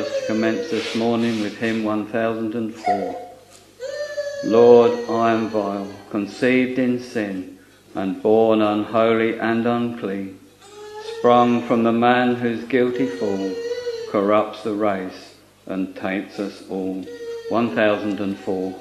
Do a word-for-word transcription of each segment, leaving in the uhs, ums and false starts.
us to commence this morning with hymn one thousand four. Lord, I am vile, conceived in sin, and born unholy and unclean, sprung from the man whose guilty fall corrupts the race and taints us all. one thousand four.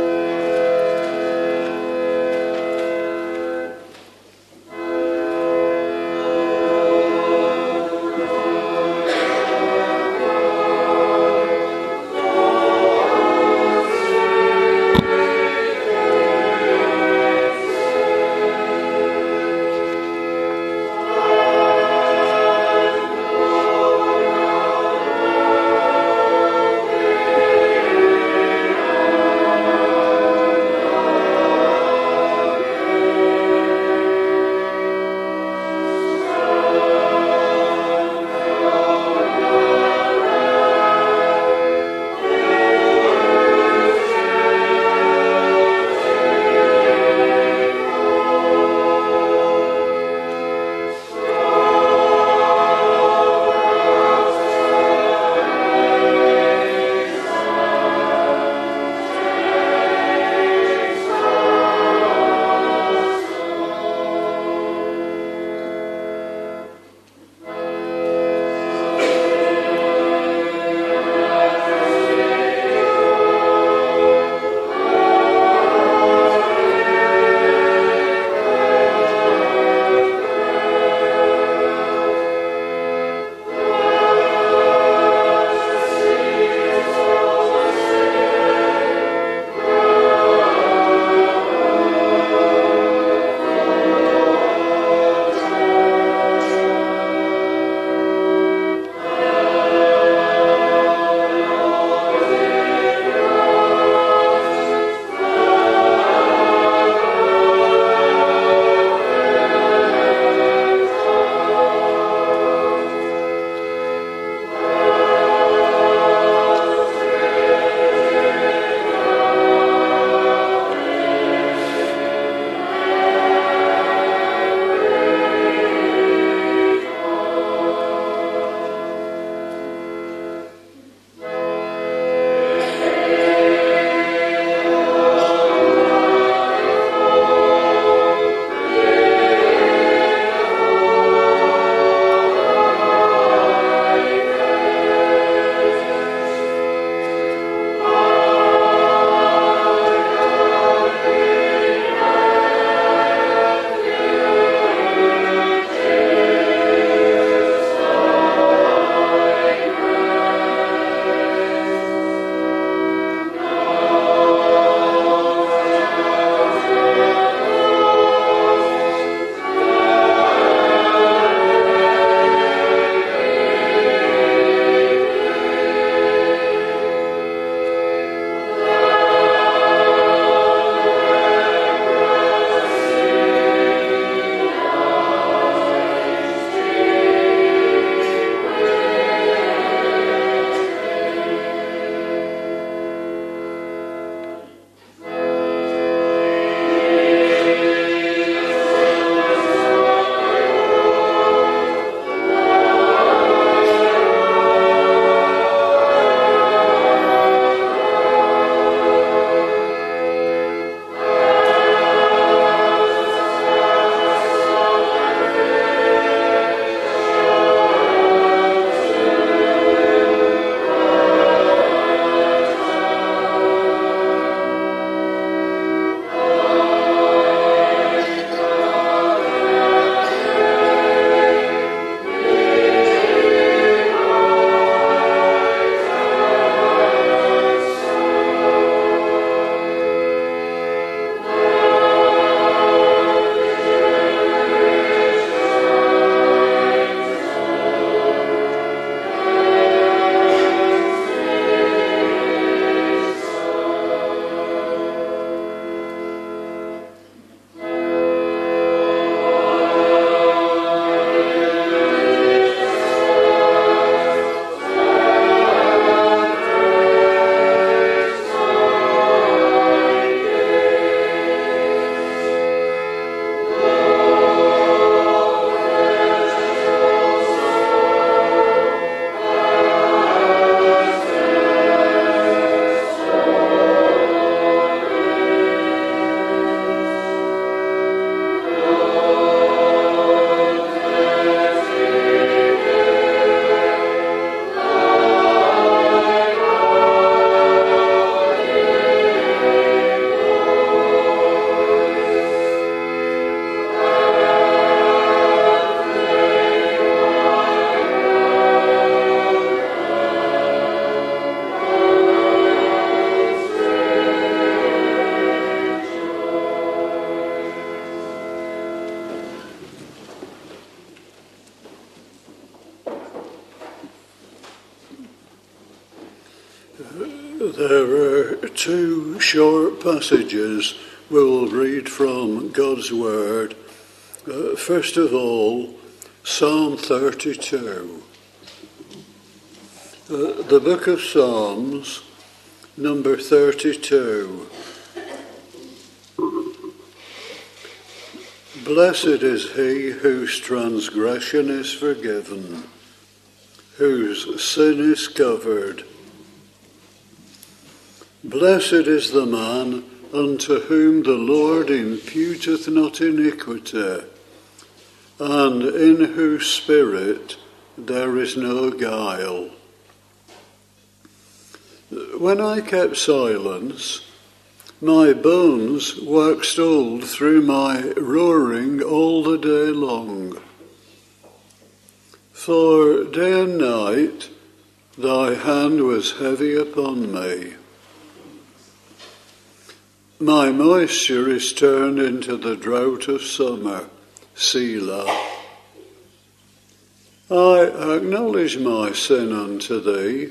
Thank There are two short passages we'll read from God's Word. Uh, first of all, Psalm thirty-two. Uh, the book of Psalms, number thirty-two. Blessed is he whose transgression is forgiven, whose sin is covered. Blessed is the man unto whom the Lord imputeth not iniquity, and in whose spirit there is no guile. When I kept silence, my bones waxed old through my roaring all the day long. For day and night thy hand was heavy upon me. My moisture is turned into the drought of summer, Selah. I acknowledge my sin unto thee,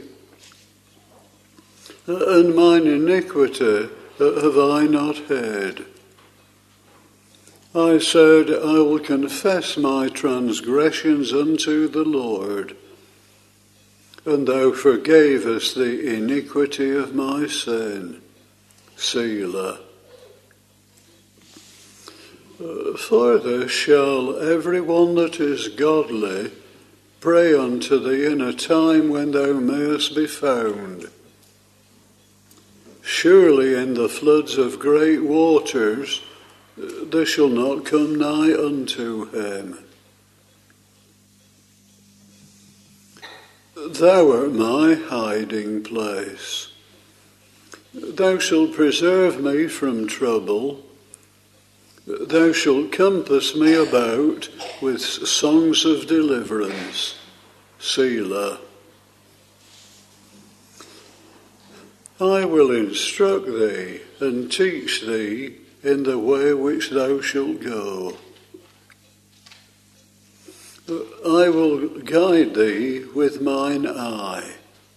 and mine iniquity have I not hid. I said, I will confess my transgressions unto the Lord, and thou forgavest the iniquity of my sin. Selah. Further shall every one that is godly pray unto thee in a time when thou mayest be found. Surely in the floods of great waters they shall not come nigh unto him. Thou art my hiding place. Thou shalt preserve me from trouble. Thou shalt compass me about with songs of deliverance. Selah. I will instruct thee and teach thee in the way which thou shalt go. I will guide thee with mine eye.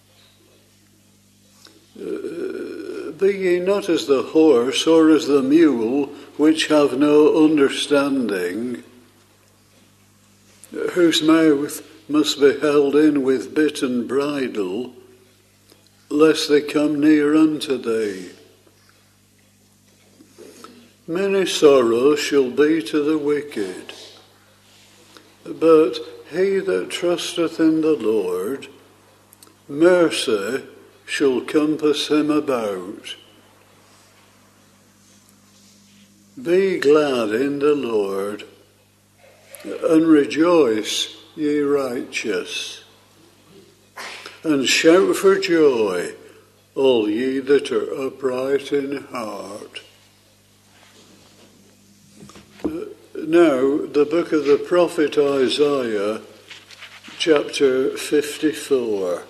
Uh, be ye not as the horse or as the mule, which have no understanding, whose mouth must be held in with bit and bridle, lest they come near unto thee. Many sorrows shall be to the wicked, but he that trusteth in the Lord, mercy shall compass him about. Be glad in the Lord, and rejoice, ye righteous, and shout for joy, all ye that are upright in heart. Now, the book of the prophet Isaiah, chapter fifty-four.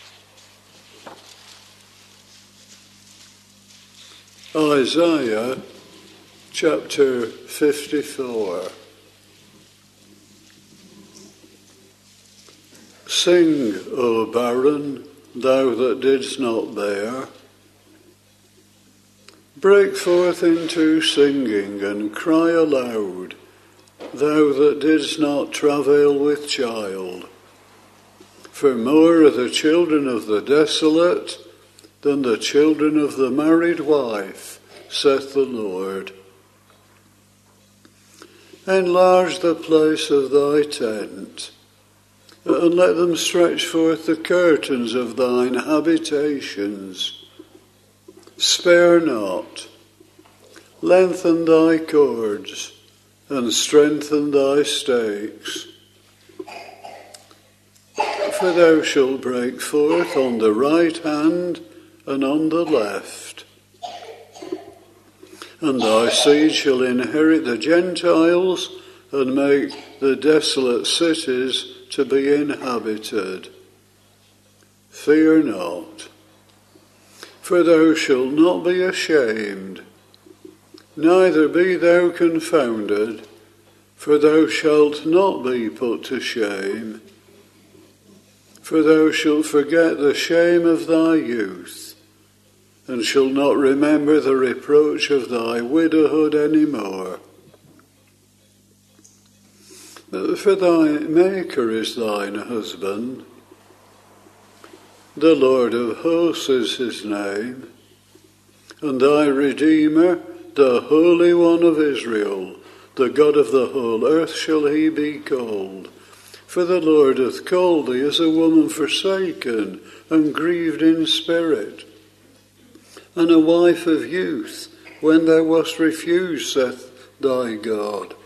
Isaiah, chapter fifty-four. Sing, O barren, thou that didst not bear. Break forth into singing and cry aloud, thou that didst not travail with child. For more are the children of the desolate than the children of the married wife, saith the Lord. Enlarge the place of thy tent, and let them stretch forth the curtains of thine habitations. Spare not, lengthen thy cords, and strengthen thy stakes. For thou shalt break forth on the right hand and on the left, and thy seed shall inherit the Gentiles, and make the desolate cities to be inhabited. Fear not, for thou shalt not be ashamed, neither be thou confounded, for thou shalt not be put to shame. For thou shalt forget the shame of thy youth, and shall not remember the reproach of thy widowhood any more. For thy Maker is thine husband, the Lord of hosts is his name, and thy Redeemer, the Holy One of Israel, the God of the whole earth shall he be called. For the Lord hath called thee as a woman forsaken and grieved in spirit, and a wife of youth, when thou wast refused, saith thy God.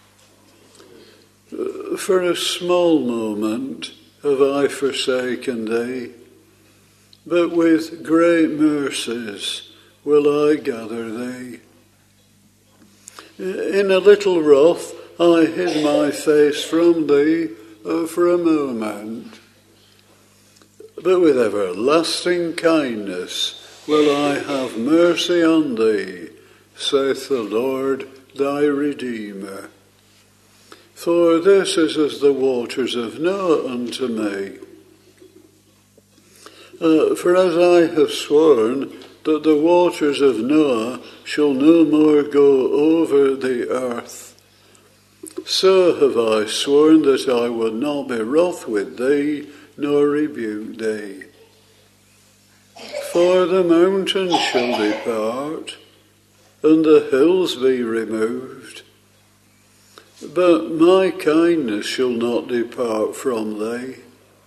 For a small moment have I forsaken thee, but with great mercies will I gather thee. In a little wrath I hid my face from thee for a moment, but with everlasting kindness will I have mercy on thee, saith the Lord thy Redeemer. For this is as the waters of Noah unto me. Uh, for as I have sworn that the waters of Noah shall no more go over the earth, so have I sworn that I will not be wroth with thee, nor rebuke thee. For the mountains shall depart, and the hills be removed, but my kindness shall not depart from thee,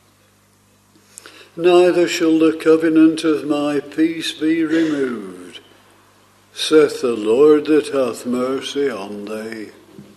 neither shall the covenant of my peace be removed, saith the Lord that hath mercy on thee.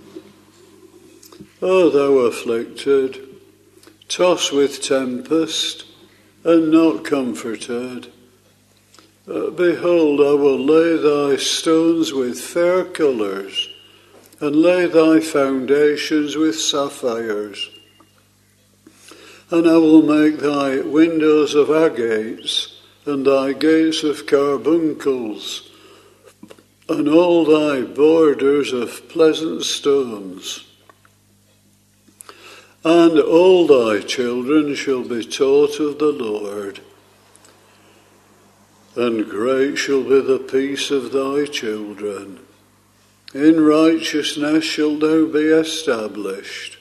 O thou afflicted, tossed with tempest, and not comforted, uh, behold, I will lay thy stones with fair colours, and lay thy foundations with sapphires. And I will make thy windows of agates, and thy gates of carbuncles, and all thy borders of pleasant stones. And all thy children shall be taught of the Lord, and great shall be the peace of thy children. In righteousness shalt thou be established.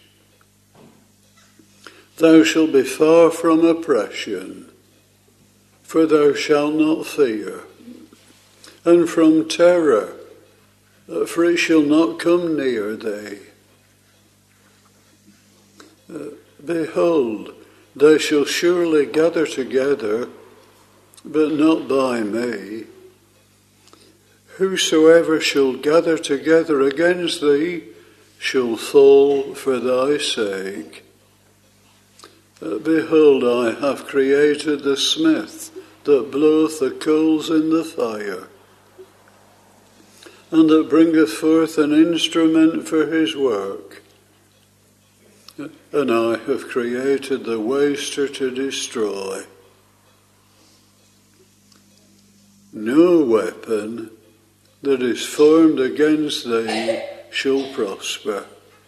Thou shalt be far from oppression, for thou shalt not fear, and from terror, for it shall not come near thee. Uh, behold, they shall surely gather together, but not by me. Whosoever shall gather together against thee shall fall for thy sake. Uh, behold, I have created the smith that bloweth the coals in the fire, and that bringeth forth an instrument for his work. And I have created the waster to destroy. No weapon that is formed against thee shall prosper,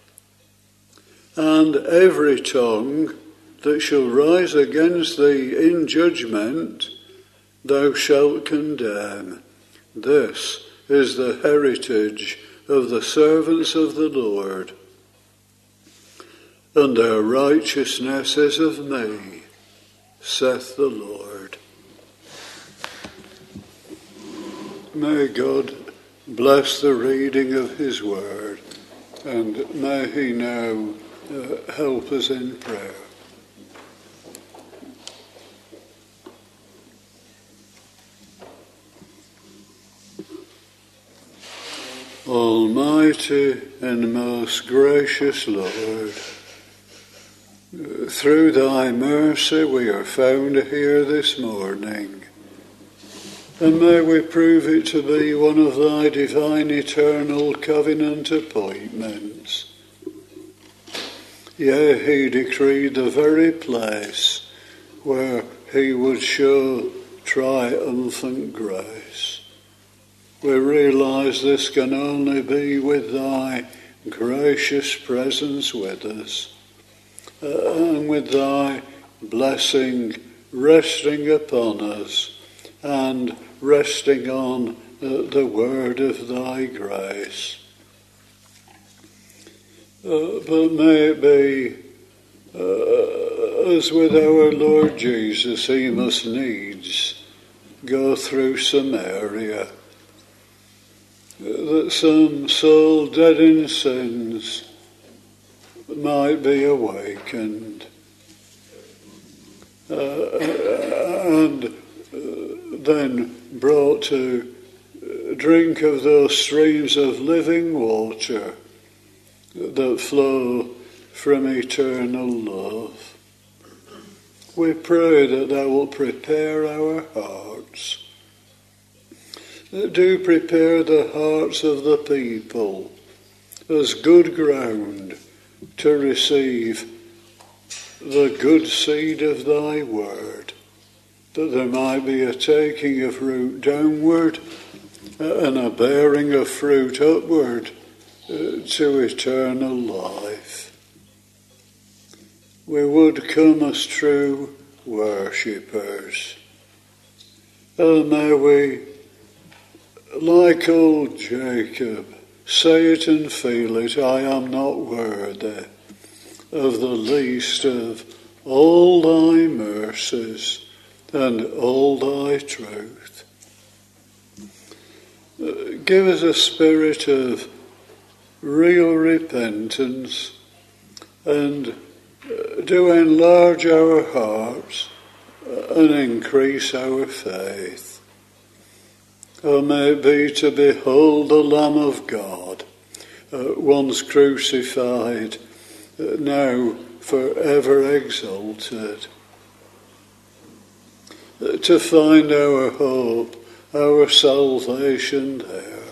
and every tongue that shall rise against thee in judgment thou shalt condemn. This is the heritage of the servants of the Lord, and their righteousness is of me, saith the Lord. May God bless the reading of his word, and may he now uh, help us in prayer. Almighty and most gracious Lord, through thy mercy we are found here this morning, and may we prove it to be one of thy divine eternal covenant appointments. Yea, he decreed the very place where he would show triumphant grace. We realise this can only be with thy gracious presence with us, uh, and with thy blessing resting upon us and resting on uh, the word of thy grace. Uh, but may it be, uh, as with our Lord Jesus, he must needs go through Samaria, that some soul dead in sins might be awakened, uh, and uh, then brought to drink of those streams of living water that flow from eternal love. We pray that thou wilt prepare our hearts. Do prepare the hearts of the people as good ground to receive the good seed of thy word, that there might be a taking of root downward and a bearing of fruit upward to eternal life. We would come as true worshippers. And may we, like old Jacob, say it and feel it, I am not worthy of the least of all thy mercies and all thy truth. Give us a spirit of real repentance, and do enlarge our hearts and increase our faith. Oh, may it be to behold the Lamb of God, uh, once crucified, uh, now forever exalted. Uh, to find our hope, our salvation there.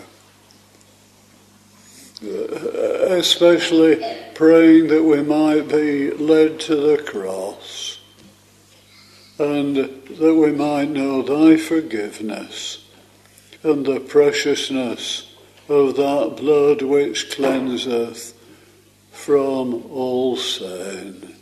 Uh, especially praying that we might be led to the cross, and that we might know thy forgiveness and the preciousness of that blood which cleanseth from all sin.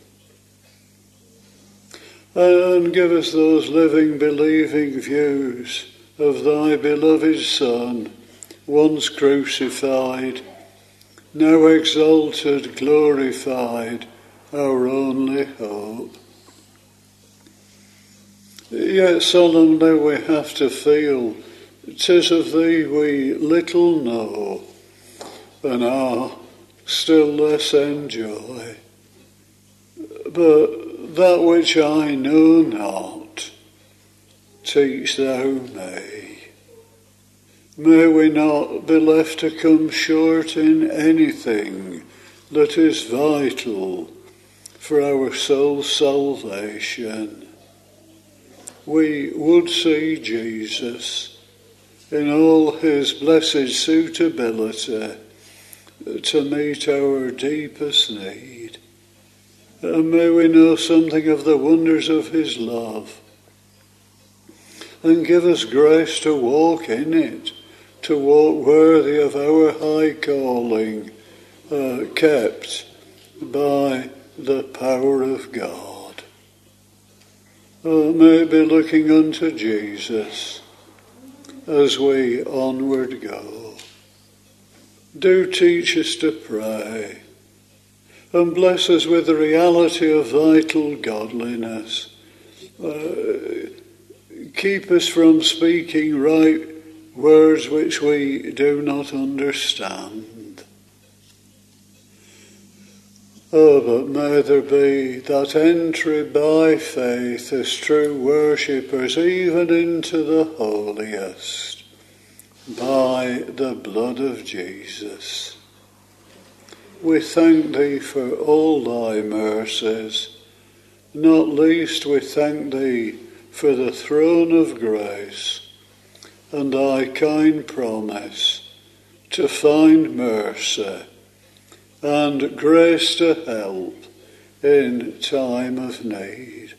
And give us those living, believing views of thy beloved Son, once crucified, now exalted, glorified, our only hope. Yet solemnly we have to feel, 'tis of thee we little know, and are still less enjoy. But that which I know not, teach thou me. May we not be left to come short in anything that is vital for our soul's salvation. We would see Jesus in all his blessed suitability to meet our deepest need. And may we know something of the wonders of his love, and give us grace to walk in it, to walk worthy of our high calling, uh, kept by the power of God. Oh, may be looking unto Jesus as we onward go. Do teach us to pray, and bless us with the reality of vital godliness. Uh, keep us from speaking right words which we do not understand. Oh, but may there be that entry by faith as true worshippers even into the holiest by the blood of Jesus. We thank thee for all thy mercies. Not least we thank thee for the throne of grace and thy kind promise to find mercy and grace to help in time of need.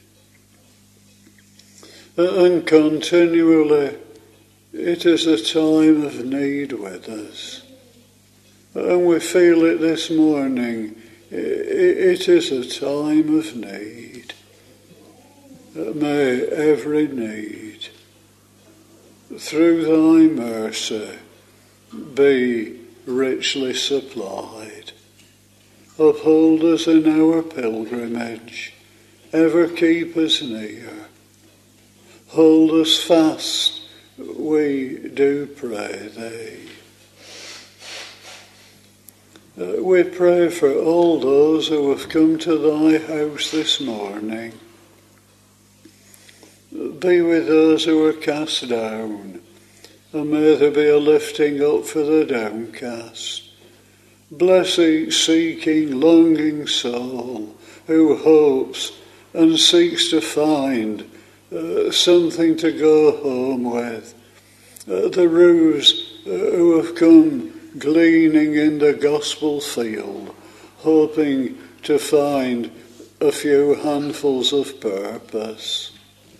And continually, it is a time of need with us. And we feel it this morning. It is a time of need. May every need through thy mercy, be richly supplied. Uphold us in our pilgrimage, ever keep us near. Hold us fast, we do pray thee. Uh, we pray for all those who have come to thy house this morning. Be with those who are cast down, and may there be a lifting up for the downcast. Bless each seeking, longing soul who hopes and seeks to find uh, something to go home with. Uh, the ruse uh, who have come gleaning in the gospel field, hoping to find a few handfuls of purpose.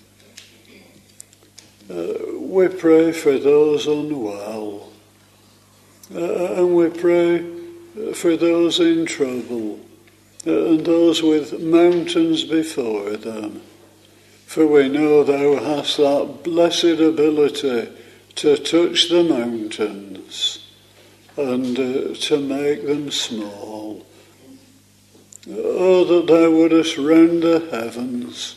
Uh, we pray for those unwell, uh, and we pray for those in trouble, uh, and those with mountains before them. For we know thou hast that blessed ability to touch the mountains and uh, to make them small. Oh, that thou wouldest rend the heavens,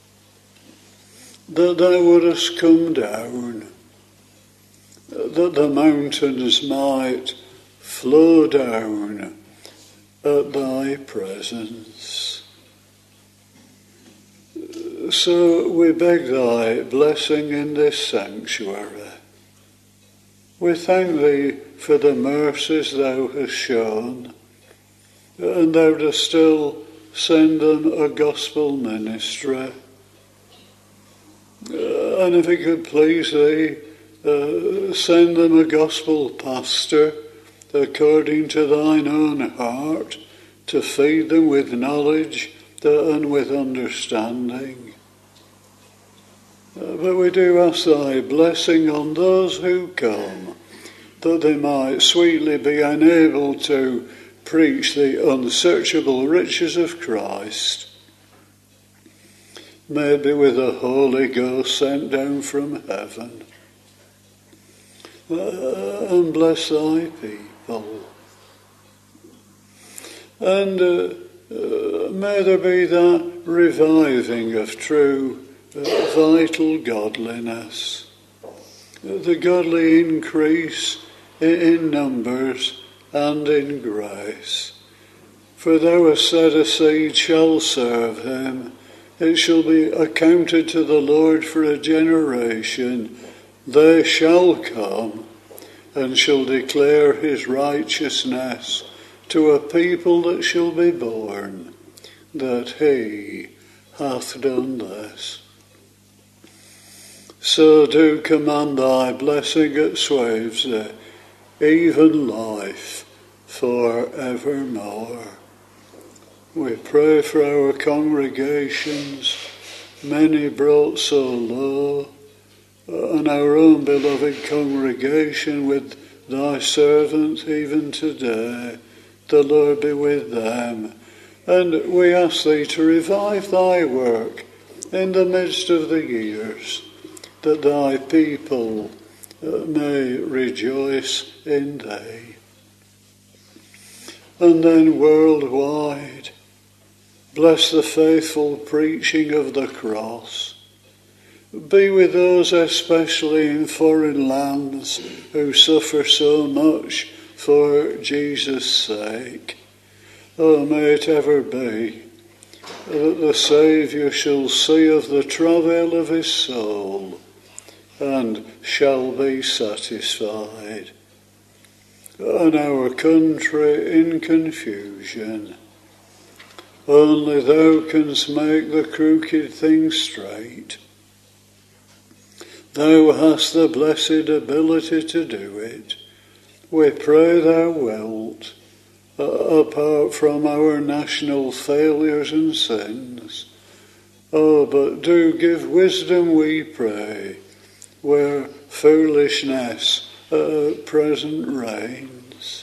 that thou wouldest come down, that the mountains might flow down at thy presence. So we beg thy blessing in this sanctuary. We thank thee for the mercies thou hast shown, and thou dost still send them a gospel ministry. Uh, and if it could please thee, uh, send them a gospel pastor according to thine own heart, to feed them with knowledge and with understanding. Uh, but we do ask thy blessing on those who come, that they might sweetly be enabled to preach the unsearchable riches of Christ, maybe with the Holy Ghost sent down from heaven. Uh, and bless thy people. And uh, uh, may there be that reviving of true, uh, vital godliness, the godly increase in numbers and in grace. For thou hast said, a seed shall serve him, it shall be accounted to the Lord for a generation. They shall come and shall declare his righteousness to a people that shall be born, that he hath done this. So do command thy blessing at Swavesey, even life for evermore. We pray for our congregations, many brought so low, and our own beloved congregation with thy servants even today. The Lord be with them. And we ask thee to revive thy work in the midst of the years, that thy people may rejoice in thee. And then worldwide, bless the faithful preaching of the cross. Be with those especially in foreign lands who suffer so much for Jesus' sake. Oh, may it ever be that the Saviour shall see of the travail of his soul and shall be satisfied. And our country in confusion, only thou canst make the crooked things straight. Thou hast the blessed ability to do it. We pray thou wilt, uh, apart from our national failures and sins. Oh, but do give wisdom, we pray, where foolishness at present reigns.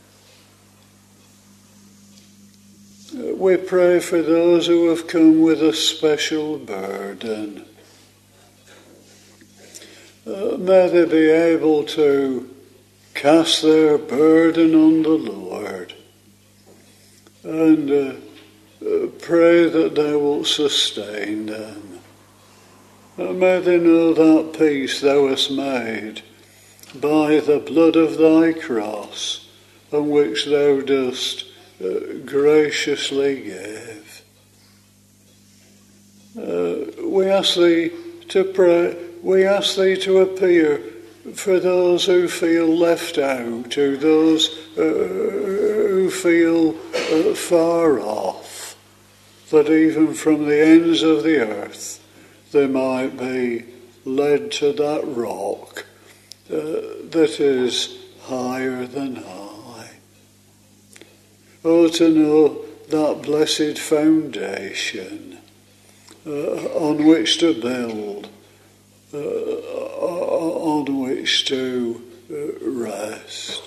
We pray for those who have come with a special burden. Uh, may they be able to cast their burden on the Lord and uh, uh, pray that they will sustain them. Uh, may they know that peace thou hast made by the blood of thy cross, on which thou dost uh, graciously give. Uh, we ask thee to pray, we ask thee to appear for those who feel left out, to those uh, who feel uh, far off, that even from the ends of the earth they might be led to that rock uh, that is higher than high. Oh, to know that blessed foundation uh, on which to build, uh, on which to uh, rest.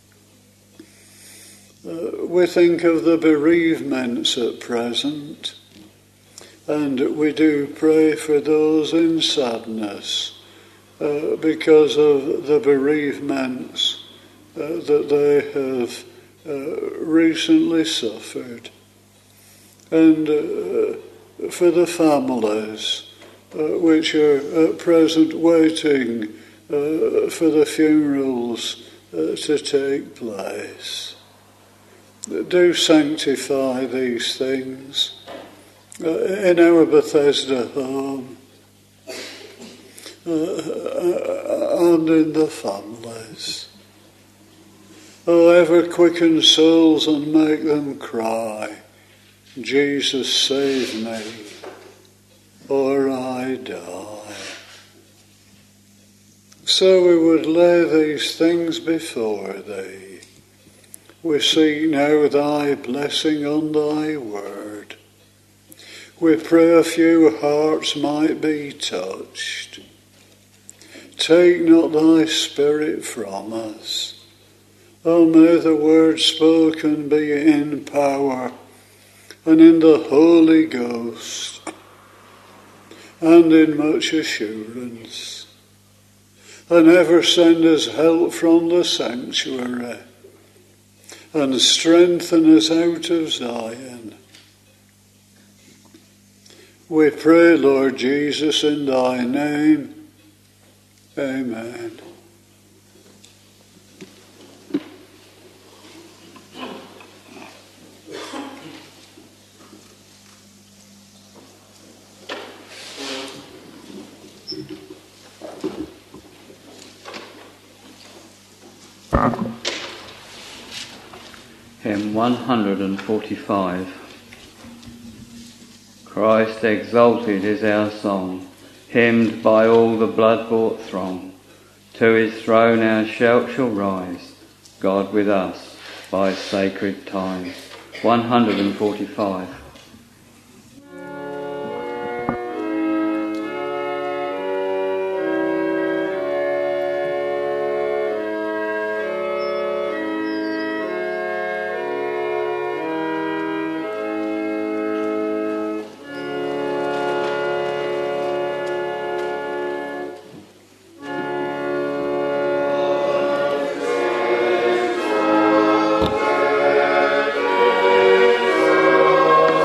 Uh, we think of the bereavements at present, and we do pray for those in sadness uh, because of the bereavements uh, that they have uh, recently suffered. And uh, for the families uh, which are at present waiting uh, for the funerals uh, to take place. Do sanctify these things uh, in our Bethesda home uh, and in the families. Oh, ever quicken souls and make them cry, Jesus, save me, or I die. So we would lay these things before thee. We seek now thy blessing on thy word. We pray a few hearts might be touched. Take not thy spirit from us. O may the word spoken be in power and in the Holy Ghost and in much assurance. And ever send us help from the sanctuary and strengthen us out of Zion. We pray, Lord Jesus, in thy name. Amen. Hymn one hundred forty-five. Christ exalted is our song, hymned by all the blood-bought throng. To his throne our shout shall rise, God with us by sacred ties. one hundred forty-five. Oh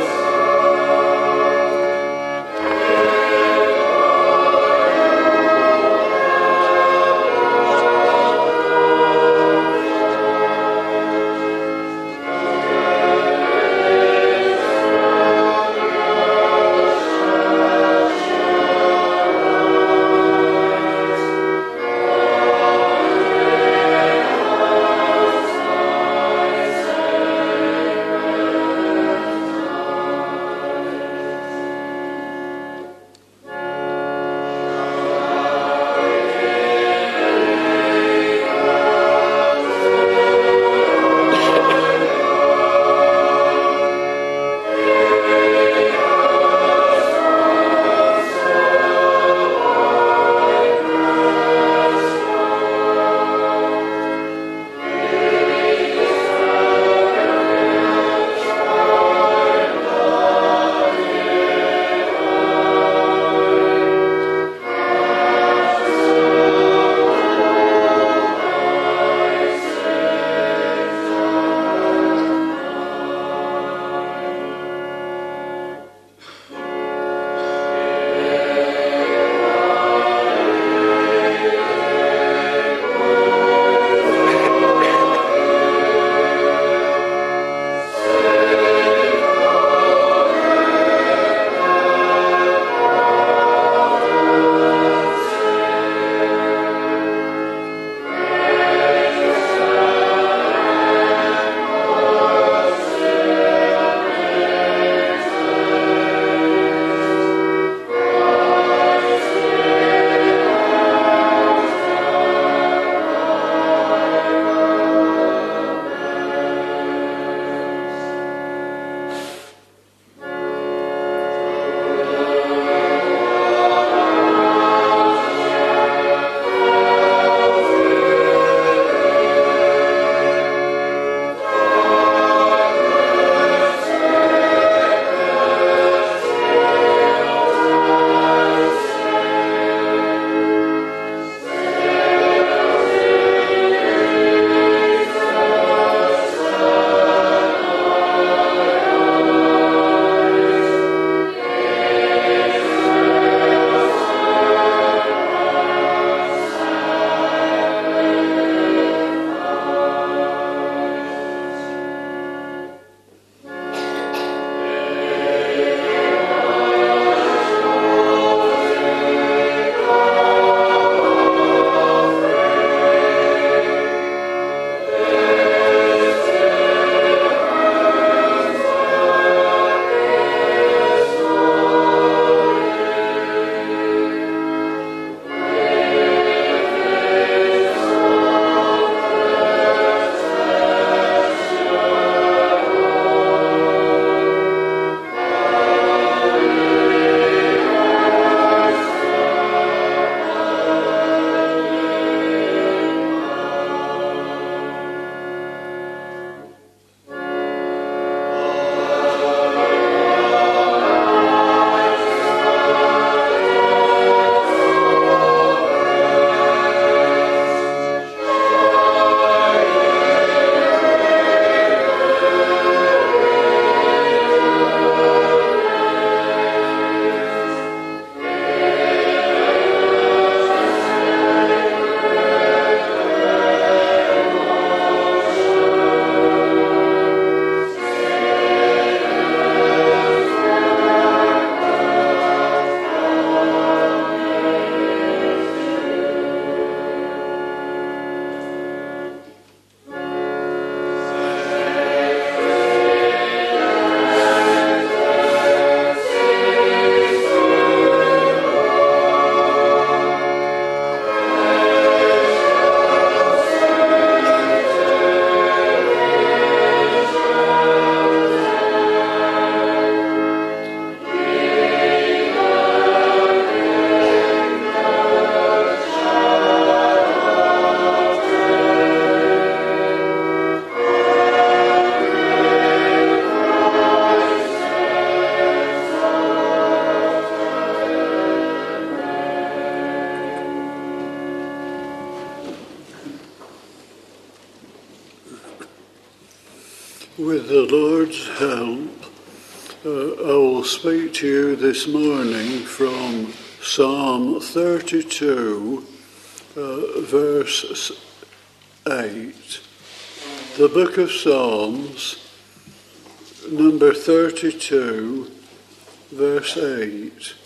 With the Lord's help, uh, I will speak to you this morning from Psalm thirty-two, uh, verse eight. The book of Psalms, number thirty-two, verse eight.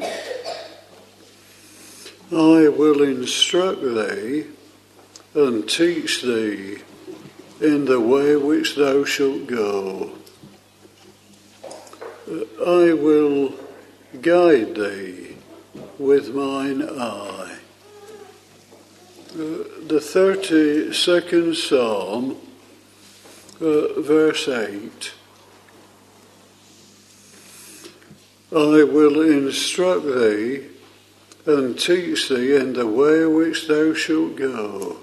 I will instruct thee and teach thee in the way which thou shalt go. I will guide thee with mine eye. Uh, the thirty-second Psalm, uh, verse eight. I will instruct thee and teach thee in the way which thou shalt go.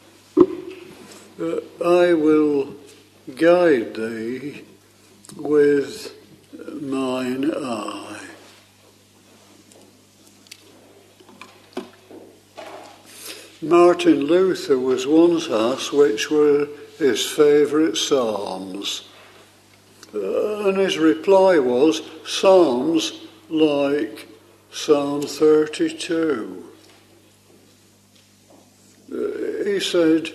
Uh, I will guide thee with mine eye. Martin Luther was once asked which were his favourite psalms. Uh, and his reply was psalms like Psalm thirty-two. Uh, he said,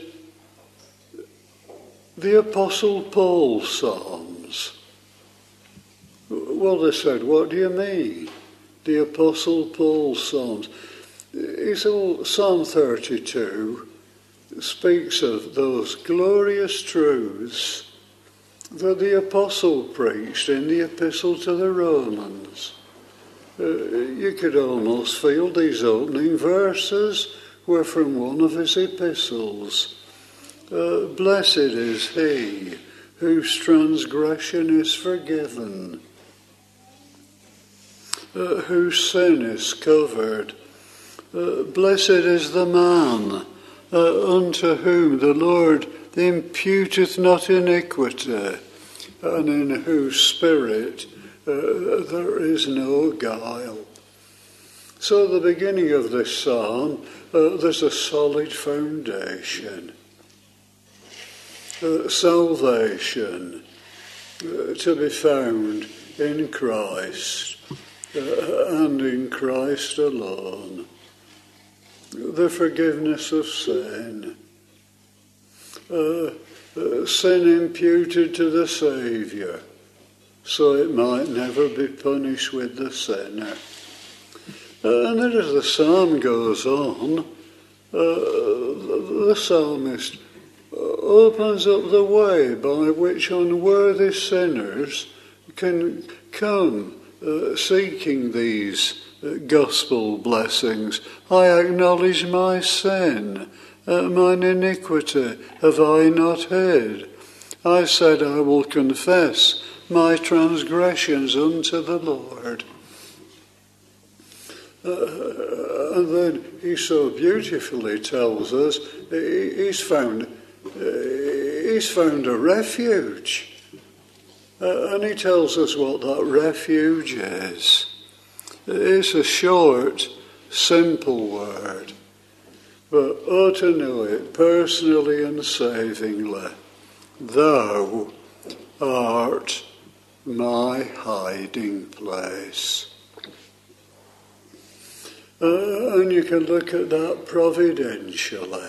the Apostle Paul's Psalms. Well, they said, what do you mean? The Apostle Paul's Psalms. He said, well, Psalm thirty-two speaks of those glorious truths that the Apostle preached in the Epistle to the Romans. Uh, you could almost feel these opening verses were from one of his epistles. Uh, blessed is he whose transgression is forgiven, uh, whose sin is covered. Uh, blessed is the man uh, unto whom the Lord imputeth not iniquity, and in whose spirit uh, there is no guile. So at the beginning of this psalm, uh, there's a solid foundation. Uh, salvation uh, to be found in Christ uh, and in Christ alone. The forgiveness of sin. Uh, uh, sin imputed to the Saviour, so it might never be punished with the sinner. Uh, and then as the psalm goes on, uh, the, the psalmist opens up the way by which unworthy sinners can come uh, seeking these uh, gospel blessings. I acknowledge my sin, uh, mine iniquity have I not hid. I said I will confess my transgressions unto the Lord. Uh, and then he so beautifully tells us he, he's found Uh, he's found a refuge. Uh, and he tells us what that refuge is. It's a short, simple word, but ought to know it personally and savingly. Thou art my hiding place. Uh, and you can look at that providentially.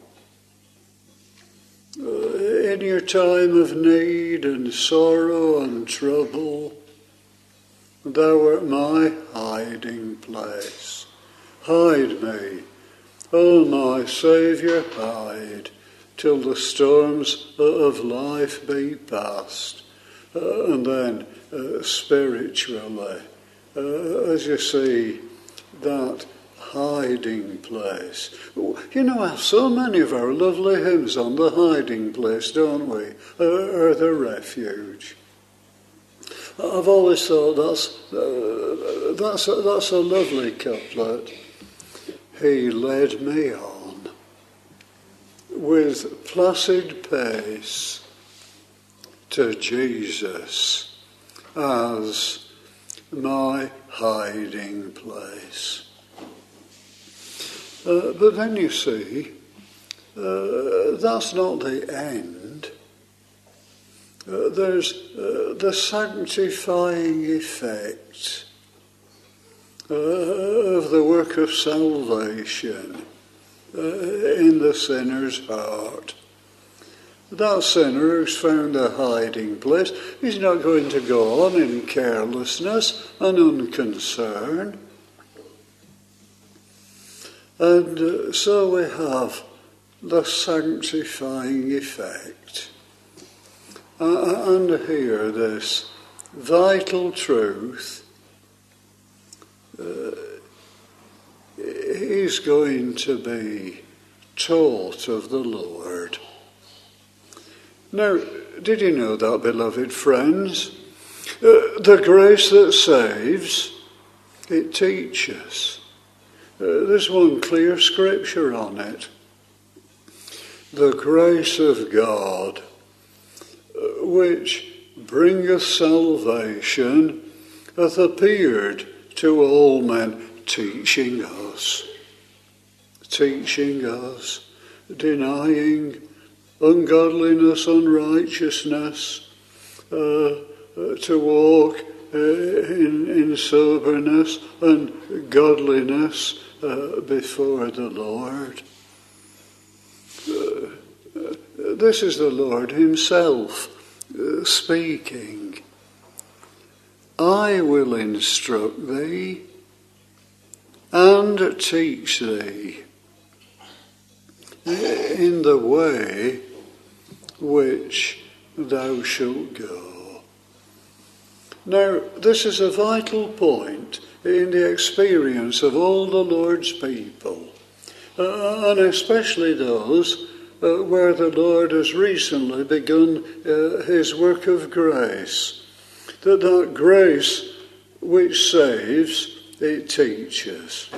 Uh, in your time of need and sorrow and trouble, thou art my hiding place. Hide me, O my Saviour, hide, till the storms of life be past. Uh, and then uh, spiritually, uh, as you see, that hiding place. You know, I have so many of our lovely hymns on the hiding place, don't we? Uh, or the refuge. I've always thought that's uh, that's a, that's a lovely couplet. He led me on with placid pace to Jesus as my hiding place. Uh, but then you see, uh, that's not the end. uh, there's uh, the sanctifying effect uh, of the work of salvation uh, in the sinner's heart. That sinner who's found a hiding place, he's not going to go on in carelessness and unconcern. And uh, so we have the sanctifying effect. Uh, and here this vital truth uh, is going to be taught of the Lord. Now, did you know that, beloved friends? Uh, the grace that saves, it teaches. Uh, there's one clear scripture on it. The grace of God, uh, which bringeth salvation, hath appeared to all men, teaching us, teaching us, denying ungodliness, unrighteousness, uh, uh, to walk uh, in, in soberness and godliness uh, before the Lord. Uh, uh, this is the Lord himself uh, speaking. I will instruct thee and teach thee in the way which thou shalt go. Now, this is a vital point in the experience of all the Lord's people, uh, and especially those uh, where the Lord has recently begun uh, his work of grace. That that grace which saves, it teaches.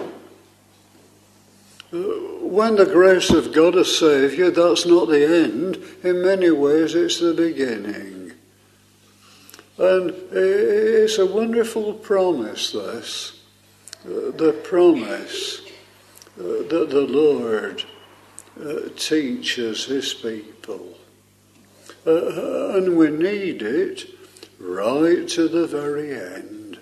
When the grace of God has saved you, that's not the end. In many ways, it's the beginning. And it's a wonderful promise, this. The promise that the Lord teaches his people. And we need it right to the very end.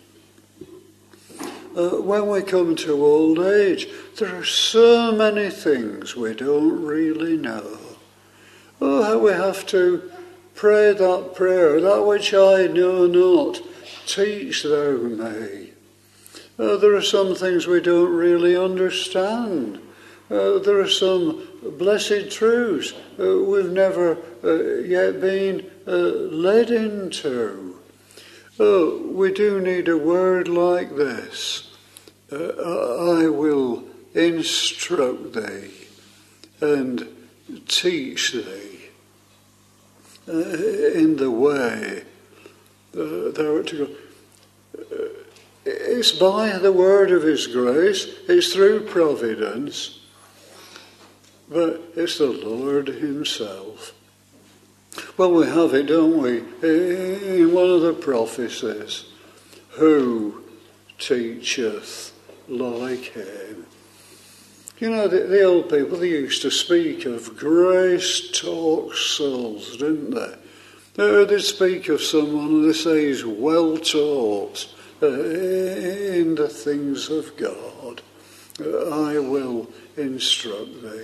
Uh, when we come to old age, there are so many things we don't really know. Oh, how we have to pray that prayer, that which I know not, teach thou me. Uh, there are some things we don't really understand. Uh, there are some blessed truths uh, we've never uh, yet been uh, led into. Oh, we do need a word like this. Uh, I will instruct thee and teach thee uh, in the way uh, thou art to go. Uh, it's by the word of his grace, it's through providence, but it's the Lord himself. Well, we have it, don't we, in one of the prophecies. Who teacheth like him? You know, the, the old people, they used to speak of grace-taught souls, didn't they? Uh, they'd speak of someone and they say he's well-taught uh, in the things of God. Uh, I will instruct thee.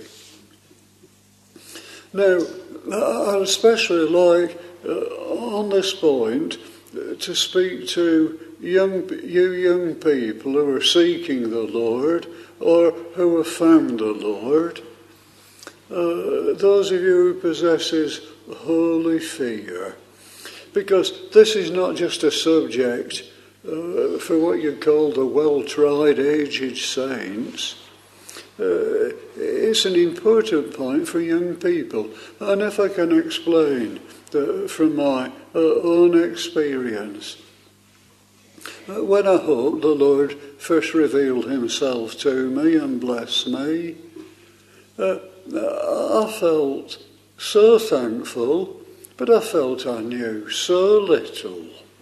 Now, I'd especially like, uh, on this point, uh, to speak to young, you young people who are seeking the Lord or who have found the Lord. Uh, those of you who possesses holy fear. Because this is not just a subject uh, for what you call the well-tried aged saints. Uh, it's an important point for young people. And if I can explain the, from my uh, own experience, uh, when I hope the Lord first revealed himself to me and blessed me, uh, I felt so thankful, but I felt I knew so little.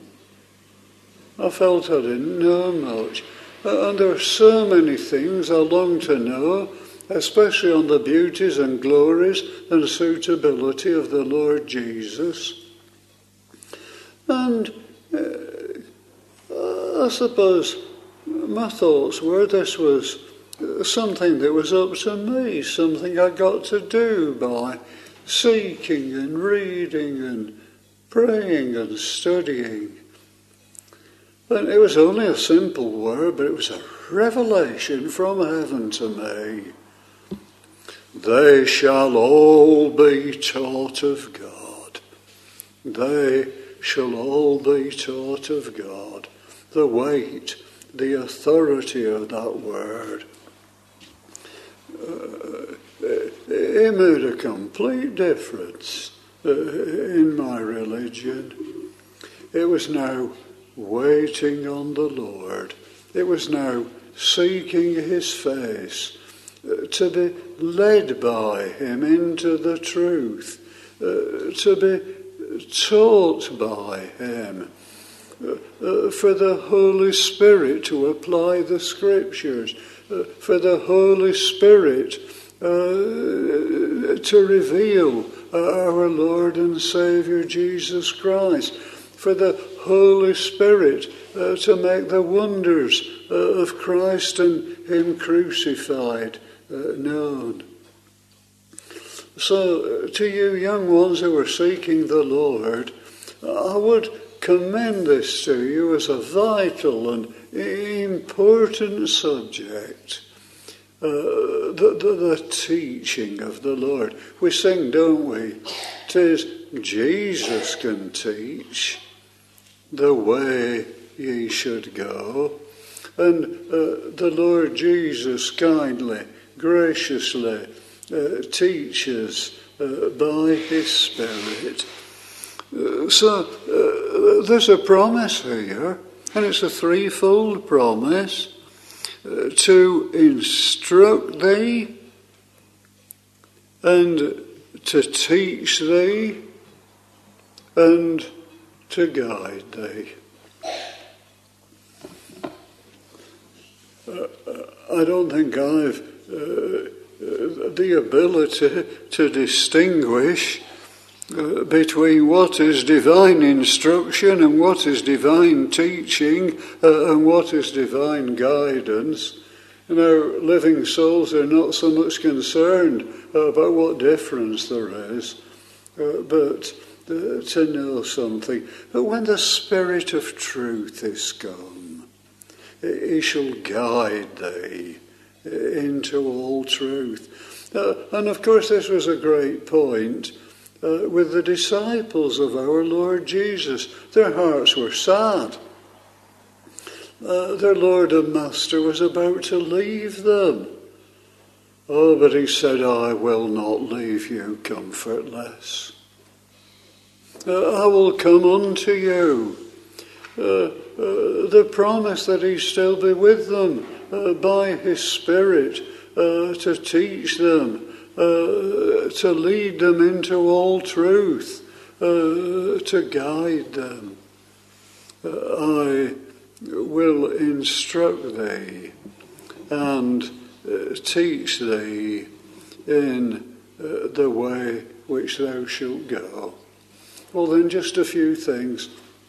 I felt I didn't know much. And there are so many things I long to know, especially on the beauties and glories and suitability of the Lord Jesus. And uh, I suppose my thoughts were this was something that was up to me, something I got to do by seeking and reading and praying and studying. And it was only a simple word, but it was a revelation from heaven to me. They shall all be taught of God. They shall all be taught of God. The weight, the authority of that word. Uh, it made a complete difference uh, in my religion. It was now waiting on the Lord. It was now seeking his face, uh, to be led by him into the truth, uh, to be taught by him, uh, uh, for the Holy Spirit to apply the Scriptures, uh, for the Holy Spirit uh, to reveal our Lord and Saviour Jesus Christ, for the Holy Spirit uh, to make the wonders uh, of Christ and him crucified uh, known. So uh, to you young ones who are seeking the Lord, I would commend this to you as a vital and important subject. Uh, the, the, the teaching of the Lord. We sing, don't we? 'Tis Jesus can teach the way ye should go. And uh, the Lord Jesus kindly, graciously uh, teaches uh, by his Spirit. Uh, so uh, there's a promise here, and it's a threefold promise. Uh, to instruct thee, and to teach thee, and to guide thee. Uh, I don't think I've uh, the ability to distinguish uh, between what is divine instruction and what is divine teaching uh, and what is divine guidance. You know, living souls are not so much concerned uh, about what difference there is, uh, but uh, to know something. But when the Spirit of truth is come, he shall guide thee into all truth. Uh, and of course this was a great point uh, with the disciples of our Lord Jesus. Their hearts were sad. Uh, their Lord and Master was about to leave them. Oh, but he said, I will not leave you comfortless. Uh, I will come unto you. Uh, uh, the promise that he still be with them uh, by his Spirit uh, to teach them, uh, to lead them into all truth, uh, to guide them. Uh, I will instruct thee and uh, teach thee in uh, the way which thou shalt go. Well, then, just a few things.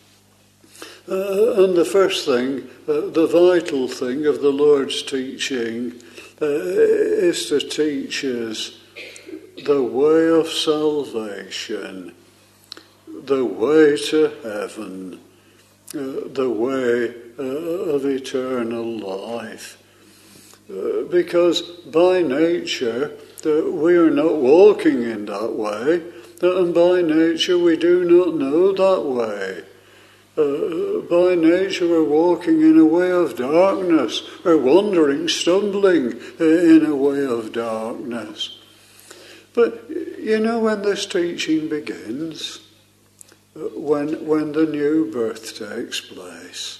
Uh, and the first thing, uh, the vital thing of the Lord's teaching uh, is to teach us the way of salvation, the way to heaven, uh, the way uh, of eternal life. Uh, because by nature uh, we are not walking in that way, uh, and by nature we do not know that way. Uh, by nature we're walking in a way of darkness, or wandering, stumbling in a way of darkness. But you know, when this teaching begins, uh, when when the new birth takes place,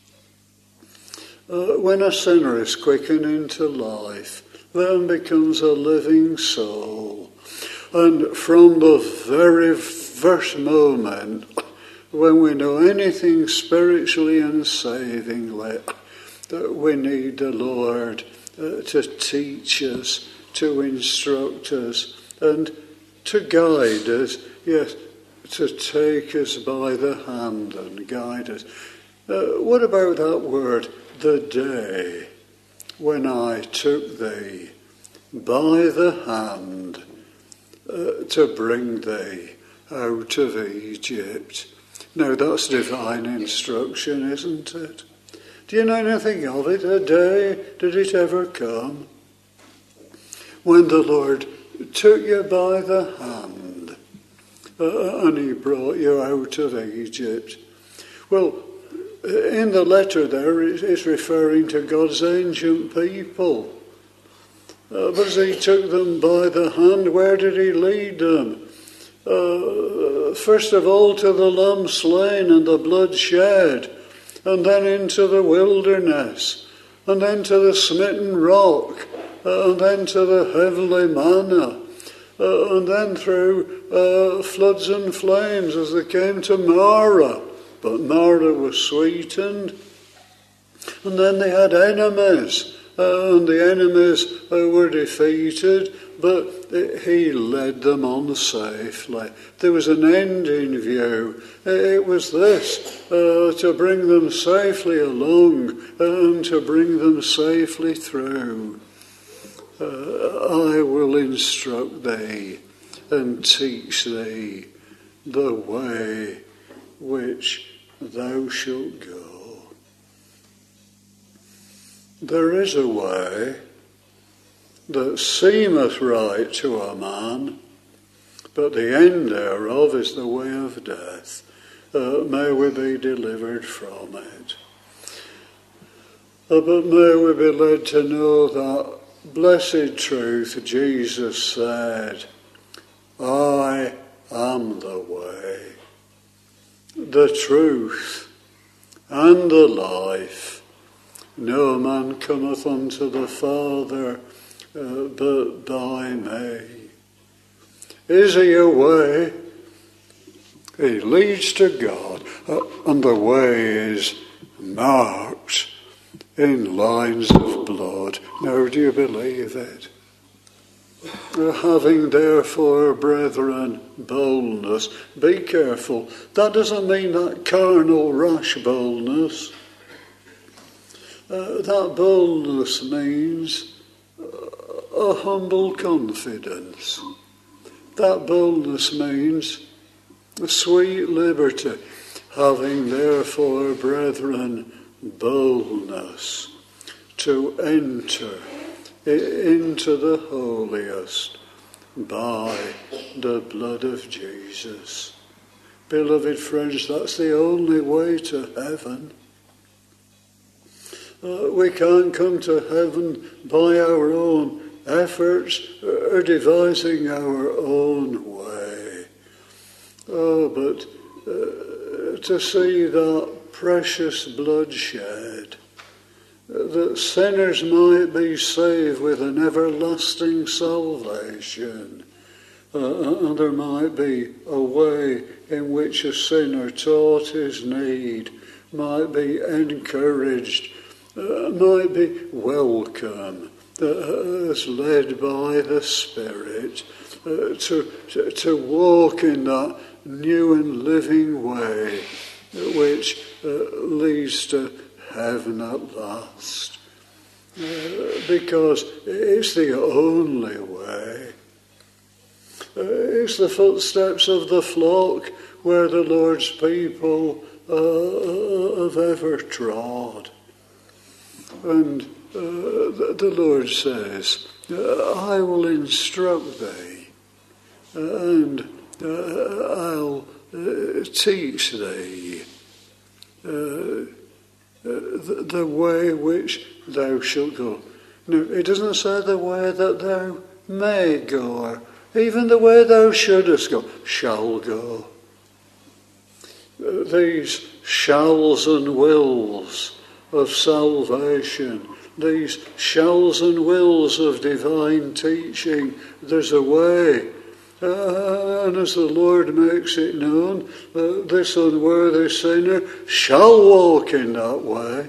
uh, when a sinner is quickened into life, then becomes a living soul, and from the very first moment when we know anything spiritually and savingly, that we need the Lord uh, to teach us, to instruct us, and to guide us. Yes, to take us by the hand and guide us. Uh, what about that word, the day when I took thee by the hand uh, to bring thee out of Egypt? Now that's divine instruction, isn't it? Do you know anything of it? A day, did it ever come when the Lord took you by the hand uh, and he brought you out of Egypt? Well, in the letter there, it's referring to God's ancient people. Uh, but as he took them by the hand, where did he lead them? Uh, first of all to the lamb slain and the blood shed, and then into the wilderness, and then to the smitten rock, uh, and then to the heavenly manna, uh, and then through uh, floods and flames as they came to Marah. But Marah was sweetened. And then they had enemies, uh, and the enemies uh, were defeated, but he led them on safely. There was an end in view. It was this, uh, to bring them safely along and to bring them safely through. Uh, I will instruct thee and teach thee the way which thou shalt go. There is a way that seemeth right to a man, but the end thereof is the way of death. Uh, may we be delivered from it. Uh, but may we be led to know that blessed truth. Jesus said, I am the way, the truth, and the life. No man cometh unto the Father uh, but by me. Is he a way? He leads to God, uh, and the way is marked in lines of blood. Now, do you believe it? Having therefore, brethren, boldness. Be careful. That doesn't mean that carnal, rash boldness. Uh, that boldness means uh, a humble confidence. That boldness means a sweet liberty. Having therefore, brethren, boldness to enter into the holiest by the blood of Jesus. Beloved friends, that's the only way to heaven. Uh, we can't come to heaven by our own efforts or devising our own way. Oh, but uh, to see that precious blood shed, that sinners might be saved with an everlasting salvation, uh, and there might be a way in which a sinner taught his need, might be encouraged, uh, might be welcome, uh, as led by the Spirit, uh, to, to, to walk in that new and living way which uh, leads to heaven at last, uh, because it's the only way. Uh, it's the footsteps of the flock where the Lord's people uh, have ever trod. And uh, the, the Lord says, uh, I will instruct thee, and uh, I'll uh, teach thee uh, Uh, the, the way which thou shalt go. Now, it doesn't say the way that thou may go, or even the way thou shouldest go, shall go. Uh, these shalls and wills of salvation, these shalls and wills of divine teaching, there's a way. Uh, and as the Lord makes it known, uh, this unworthy sinner shall walk in that way.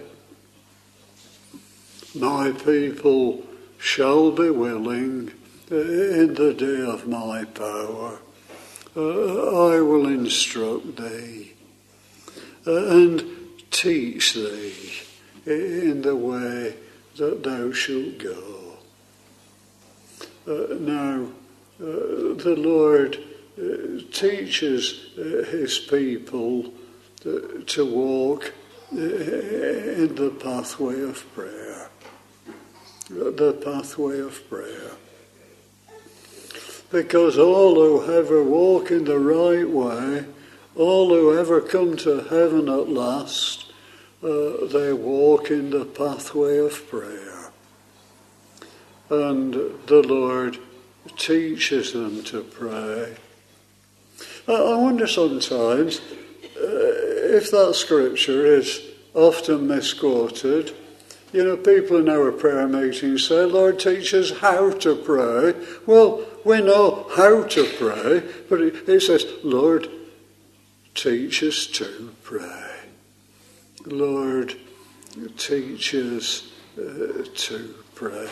My people shall be willing uh, in the day of my power uh, I will instruct thee uh, and teach thee in the way that thou shalt go. Uh, now, uh, the Lord uh, teaches uh, his people to, to walk uh, in the pathway of prayer. The pathway of prayer. Because all who ever walk in the right way, all who ever come to heaven at last, uh, they walk in the pathway of prayer. And the Lord teaches them to pray. I wonder sometimes uh, if that scripture is often misquoted. You know, people in our prayer meetings say, Lord, teach us how to pray. Well, we know how to pray, but it, it says, Lord, teach us to pray. Lord, teach us uh, to pray.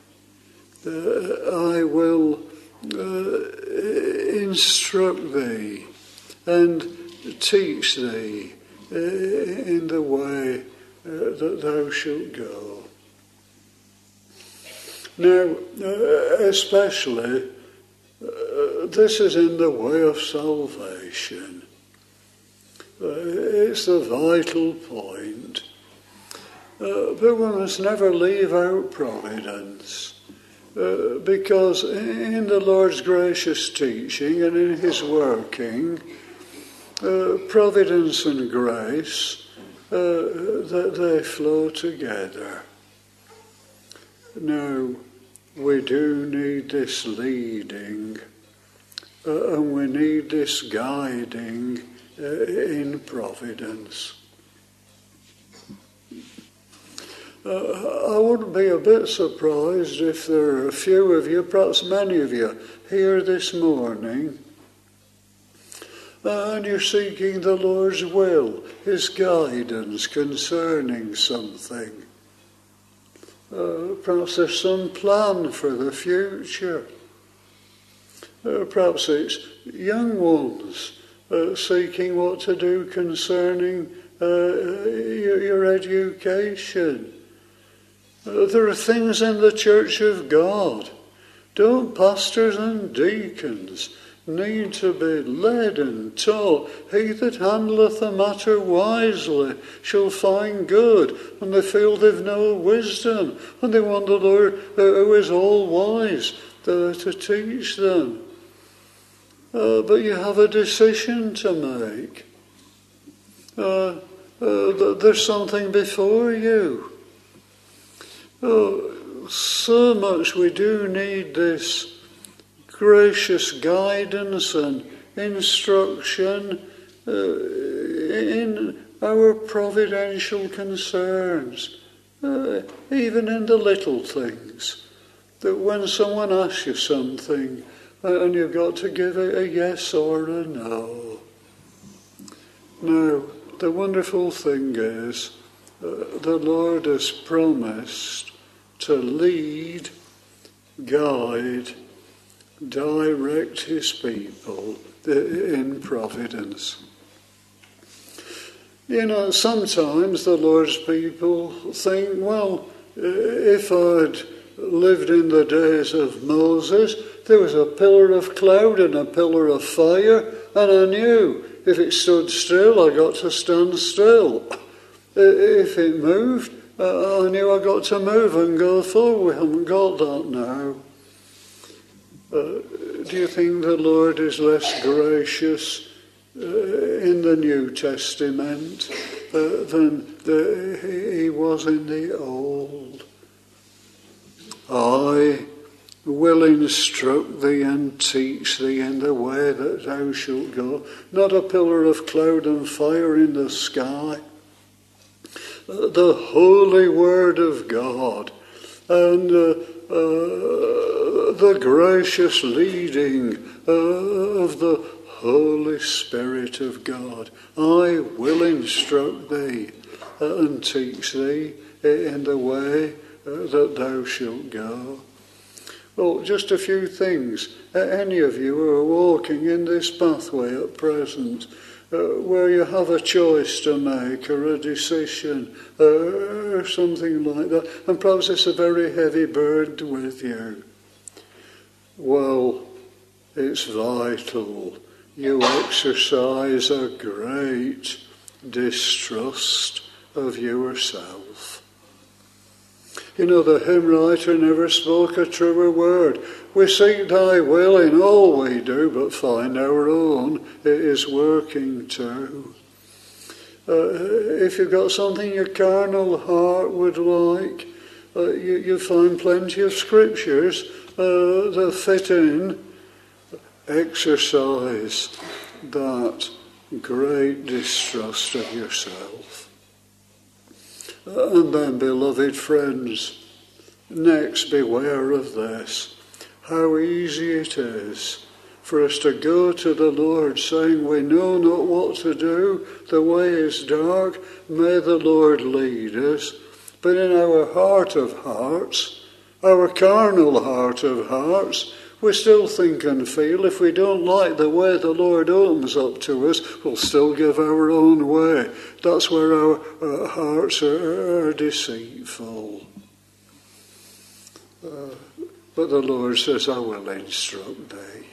Uh, I will uh, instruct thee and teach thee uh, in the way Uh, that thou shalt go. Now, uh, especially, uh, this is in the way of salvation. Uh, it's the vital point. Uh, but we must never leave out providence. Uh, because in the Lord's gracious teaching and in his working, uh, providence and grace, Uh, that they flow together. Now, we do need this leading, uh, and we need this guiding uh, in providence. Uh, I wouldn't be a bit surprised if there are a few of you, perhaps many of you, here this morning, and you're seeking the Lord's will, his guidance concerning something. Uh, perhaps there's some plan for the future. Uh, perhaps it's young ones uh, seeking what to do concerning uh, your, your education. Uh, there are things in the Church of God. Don't pastors and deacons need to be led and taught? He that handleth the matter wisely shall find good, and they feel they've no wisdom, and they want the Lord who is all wise to, to teach them. Uh, but you have a decision to make. Uh, uh, there's something before you. Oh, so much we do need this gracious guidance and instruction uh, in our providential concerns, uh, even in the little things. That when someone asks you something uh, and you've got to give a, a yes or a no. Now, the wonderful thing is uh, the Lord has promised to lead, guide, direct his people in providence. You know, sometimes the Lord's people think, well, if I'd lived in the days of Moses, there was a pillar of cloud and a pillar of fire, and I knew if it stood still, I got to stand still. If it moved, I knew I got to move and go forward. We haven't got that now. Uh, do you think the Lord is less gracious uh, in the New Testament uh, than the, he was in the Old? I will instruct thee and teach thee in the way that thou shalt go. Not a pillar of cloud and fire in the sky. Uh, the holy word of God. And uh, uh, the gracious leading uh, of the Holy Spirit of God. I will instruct thee uh, and teach thee in the way uh, that thou shalt go. Oh, just a few things. Uh, any of you who are walking in this pathway at present, uh, where you have a choice to make or a decision uh, or something like that, and perhaps it's a very heavy burden with you. Well, it's vital you exercise a great distrust of yourself. You know, the hymn writer never spoke a truer word. We seek thy will in all we do, but find our own it is working too. Uh, if you've got something your carnal heart would like, uh, you, you find plenty of scriptures uh, that fit in. Exercise that great distrust of yourself. And then, beloved friends, next beware of this. How easy it is for us to go to the Lord saying, we know not what to do, the way is dark, may the Lord lead us. But in our heart of hearts, our carnal heart of hearts, we still think and feel if we don't like the way the Lord opens up to us, we'll still give our own way. That's where our, our hearts are, are deceitful. Uh, but the Lord says, I will instruct thee.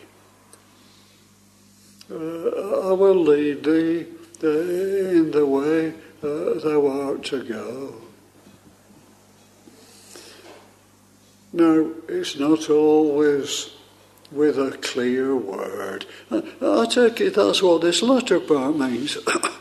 Uh, I will lead thee uh, in the way uh, thou art to go. Now, it's not always with a clear word. I take it that's what this latter part means.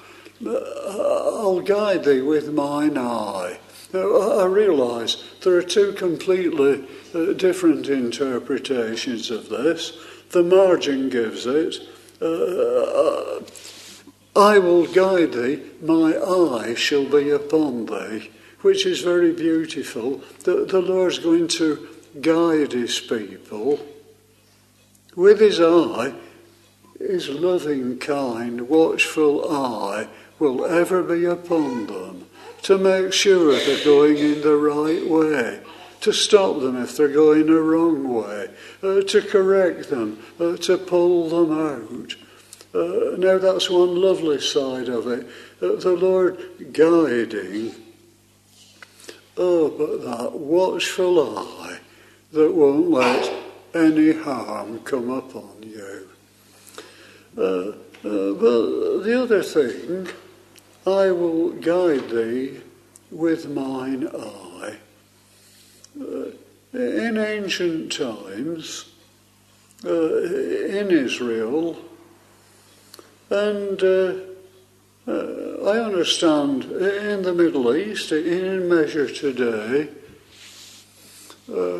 I'll guide thee with mine eye. Now, I realise there are two completely uh, different interpretations of this. The margin gives it, uh, I will guide thee, my eye shall be upon thee, which is very beautiful. The, the Lord's going to guide his people. With his eye, his loving, kind, watchful eye will ever be upon them to make sure they're going in the right way, to stop them if they're going the wrong way, uh, to correct them, uh, to pull them out. Uh, now that's one lovely side of it, uh, the Lord guiding. Oh, but that watchful eye that won't let any harm come upon you. Uh, uh, but the other thing, I will guide thee with mine eye. Uh, in ancient times, uh, in Israel, and uh, uh, I understand in the Middle East, in measure today, uh,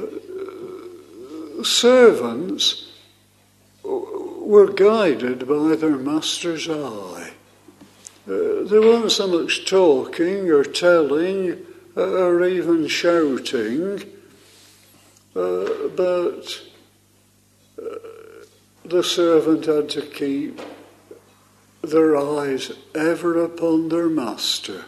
servants were guided by their master's eye. Uh, there wasn't so much talking or telling uh, or even shouting, uh, but uh, the servant had to keep their eyes ever upon their master,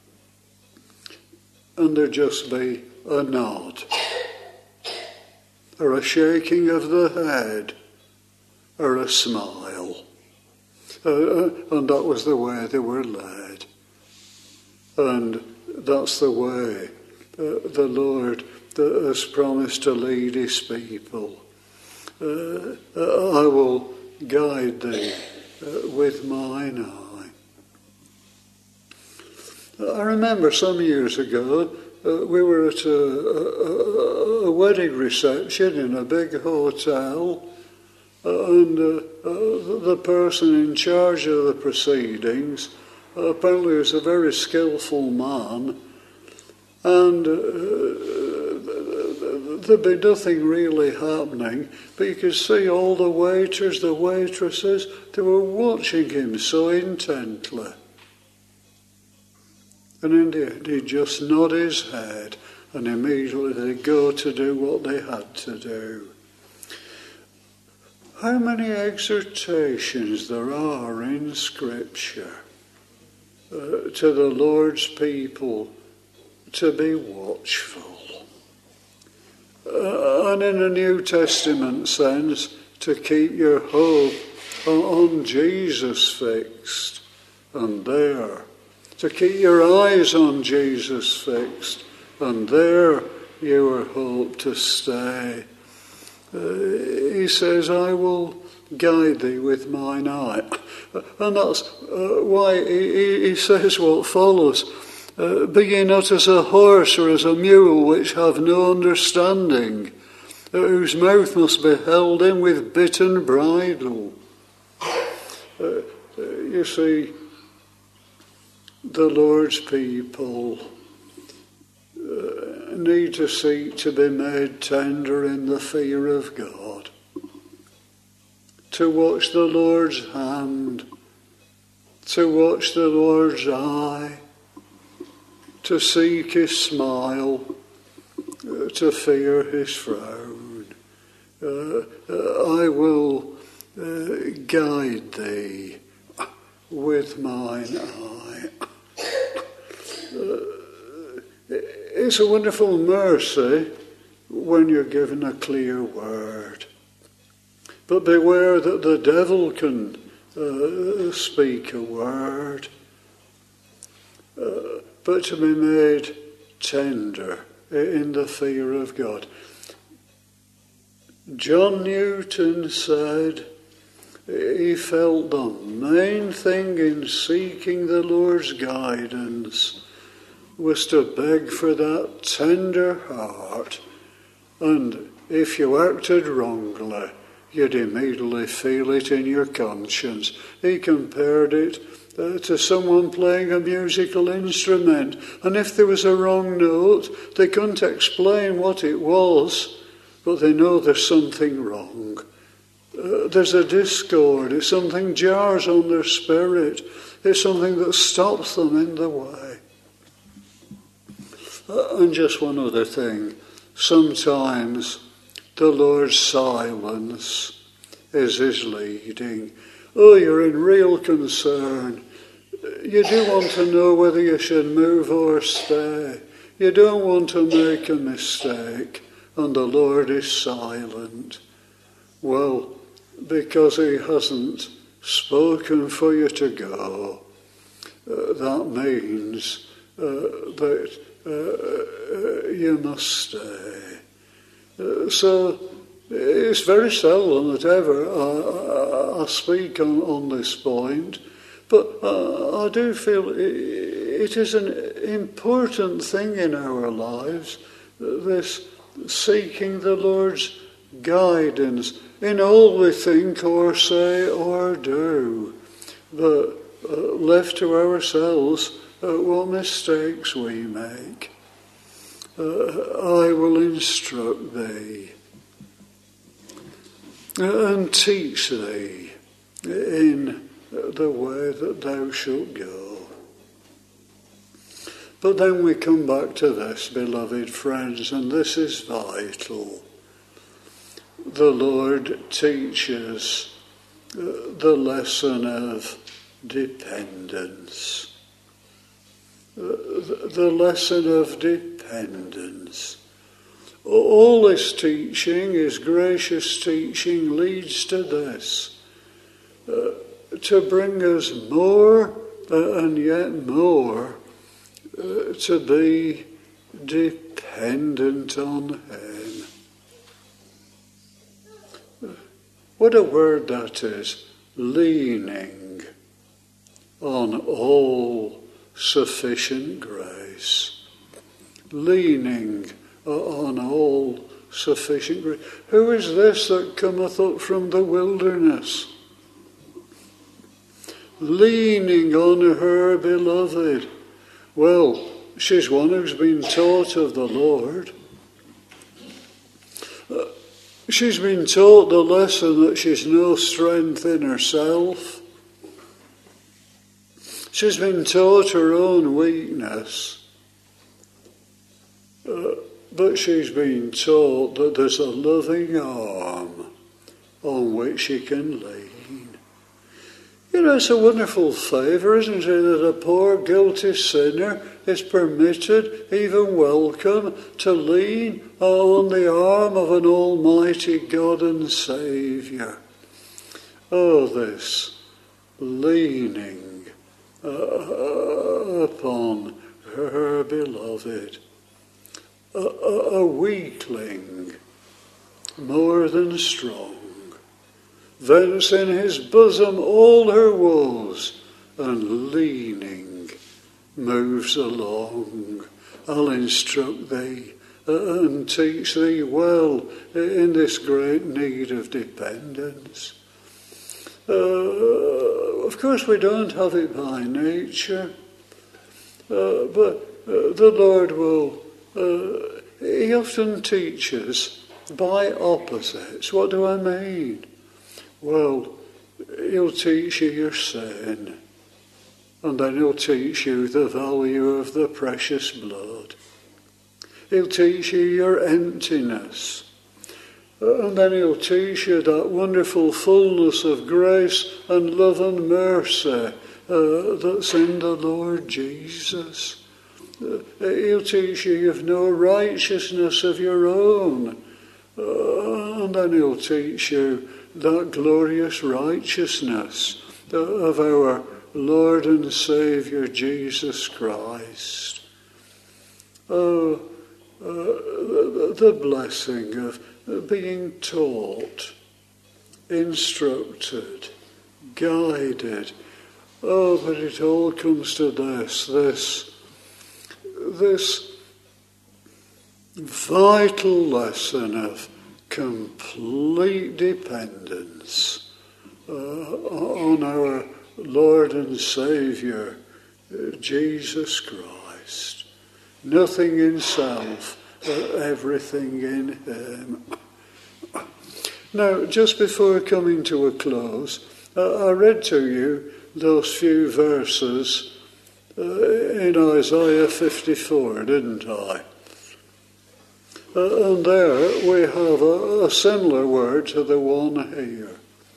and there'd just be a nod, or a shaking of the head, or a smile. Uh, and that was the way they were led. And that's the way uh, the Lord uh, has promised to lead his people. Uh, I will guide thee uh, with mine eye. I remember some years ago, Uh, we were at a, a, a wedding reception in a big hotel, uh, and uh, uh, the person in charge of the proceedings uh, apparently was a very skillful man, and uh, there'd be nothing really happening, but you could see all the waiters, the waitresses, they were watching him so intently. And in the end, he'd just nod his head, and immediately they'd go to do what they had to do. How many exhortations there are in Scripture uh, to the Lord's people to be watchful. Uh, and in a New Testament sense, to keep your hope on Jesus fixed and there. To keep your eyes on Jesus fixed and there your hope to stay. Uh, he says, I will guide thee with mine eye. And that's uh, why he, he says what follows. Uh, be ye not as a horse or as a mule which have no understanding, uh, whose mouth must be held in with bit and bridle. Uh, uh, you see, the Lord's people uh, need to seek to be made tender in the fear of God, to watch the Lord's hand, to watch the Lord's eye, to seek his smile, uh, to fear his frown. Uh, uh, I will uh, guide thee with mine eye. Uh, it's a wonderful mercy when you're given a clear word. But beware that the devil can uh, speak a word. Uh, but to be made tender in the fear of God. John Newton said he felt the main thing in seeking the Lord's guidance was to beg for that tender heart, and if you acted wrongly, you'd immediately feel it in your conscience. He compared it uh, to someone playing a musical instrument, and if there was a wrong note, they couldn't explain what it was, but they know there's something wrong. Uh, there's a discord, it's something jars on their spirit, it's something that stops them in the way. Uh, and just one other thing, sometimes the Lord's silence is his leading. Oh, you're in real concern. You do want to know whether you should move or stay. You don't want to make a mistake, and the Lord is silent. Well, because he hasn't spoken for you to go, uh, that means uh, that uh, uh, you must stay. Uh, so it's very seldom that ever I, I, I speak on, on this point, but uh, I do feel it, it is an important thing in our lives, this seeking the Lord's guidance in all we think or say or do. But uh, left to ourselves, uh, what mistakes we make. Uh, I will instruct thee and teach thee in the way that thou shalt go. But then we come back to this, beloved friends, and this is vital. The Lord teaches uh, the lesson of dependence. Uh, the, the lesson of dependence. All this teaching, his gracious teaching, leads to this. Uh, to bring us more uh, and yet more uh, to be dependent on him. What a word that is, leaning on all sufficient grace. Leaning on all sufficient grace. Who is this that cometh up from the wilderness? Leaning on her beloved. Well, she's one who's been taught of the Lord. Uh, she's been taught the lesson that she's no strength in herself. She's been taught her own weakness. Uh, but she's been taught that there's a loving arm on which she can lean. You know, it's a wonderful favour, isn't it, that a poor guilty sinner is permitted, even welcome, to lean on the arm of an almighty God and Saviour. Oh, this leaning uh, upon her beloved, a, a, a weakling more than strong, vents in his bosom all her woes, and leaning moves along. I'll instruct thee and teach thee well in this great need of dependence. Uh, of course, we don't have it by nature, uh, but uh, the Lord will, uh, he often teaches by opposites. What do I mean? Well, he'll teach you your sin, and then he'll teach you the value of the precious blood. He'll teach you your emptiness, and then he'll teach you that wonderful fullness of grace and love and mercy uh, that's in the Lord Jesus. Uh, he'll teach you you've no righteousness of your own, uh, and then he'll teach you that glorious righteousness of our Lord and Saviour Jesus Christ. Oh, uh, the, the blessing of being taught, instructed, guided. Oh, but it all comes to this, this, this vital lesson of complete dependence uh, on our Lord and Saviour, uh, Jesus Christ. Nothing in self, but everything in him. Now, just before coming to a close, uh, I read to you those few verses uh, in Isaiah fifty-four, didn't I? Uh, and there we have a, a similar word to the one here.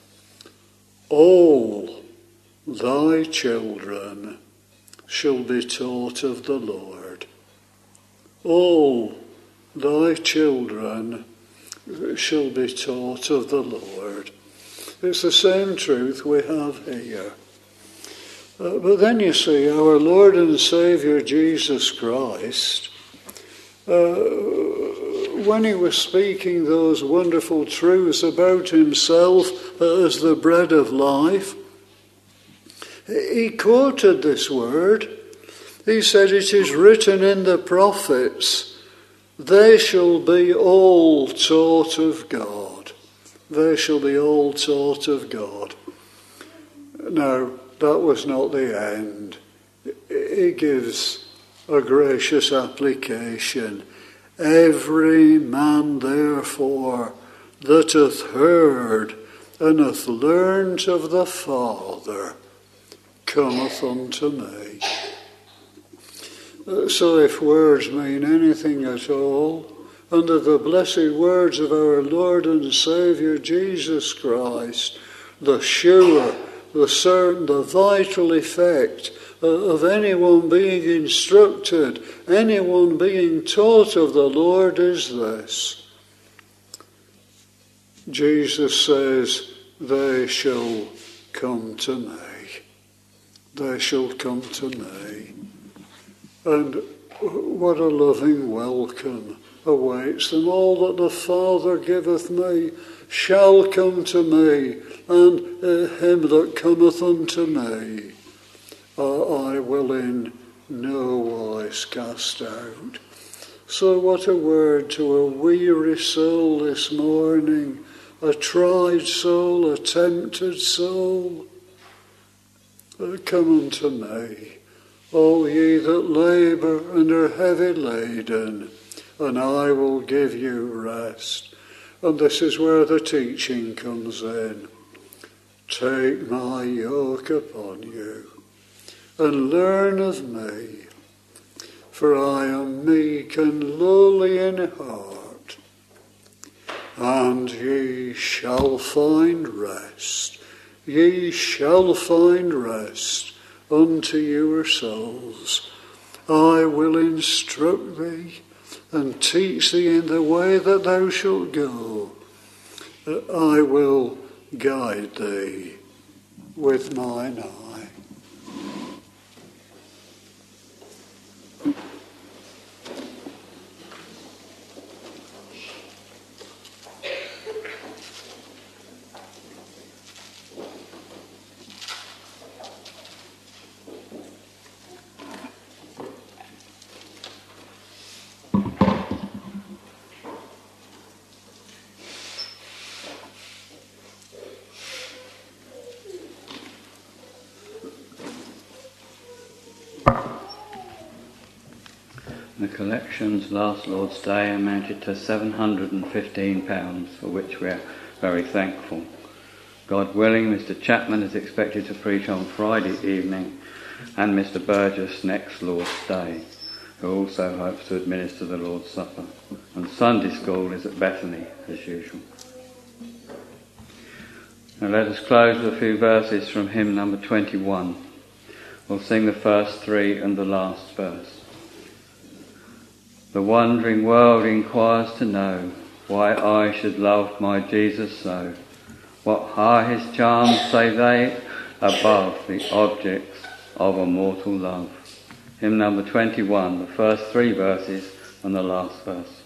All thy children shall be taught of the Lord. All thy children shall be taught of the Lord. It's the same truth we have here. Uh, but then you see, our Lord and Saviour Jesus Christ, uh, when he was speaking those wonderful truths about himself as the bread of life, he quoted this word. He said, it is written in the prophets, they shall be all taught of God. They shall be all taught of God. Now, that was not the end. He gives a gracious application. Every man, therefore, that hath heard and hath learned of the Father cometh unto me. So if words mean anything at all, under the blessed words of our Lord and Saviour Jesus Christ, the sure, the certain, the vital effect of anyone being instructed, anyone being taught of the Lord is this. Jesus says, they shall come to me. They shall come to me. And what a loving welcome awaits them. All that the Father giveth me shall come to me, and uh, him that cometh unto me uh, I will in no wise cast out. So what a word to a weary soul this morning, a tried soul, a tempted soul. Uh, come unto me, all ye that labour and are heavy laden, and I will give you rest. And this is where the teaching comes in. Take my yoke upon you, and learn of me, for I am meek and lowly in heart, and ye shall find rest ye shall find rest unto your souls. I will instruct thee and teach thee in the way that thou shalt go. I will guide thee with mine eye. The collections last Lord's Day amounted to seven hundred and fifteen pounds, for which we are very thankful. God willing, Mister Chapman is expected to preach on Friday evening, and Mister Burgess next Lord's Day, who also hopes to administer the Lord's Supper. And Sunday school is at Bethany, as usual. Now let us close with a few verses from hymn number twenty-one. We'll sing the first three and the last verse. The wondering world inquires to know why I should love my Jesus so. What are his charms, say they, above the objects of a mortal love. Hymn number twenty-one, the first three verses and the last verse.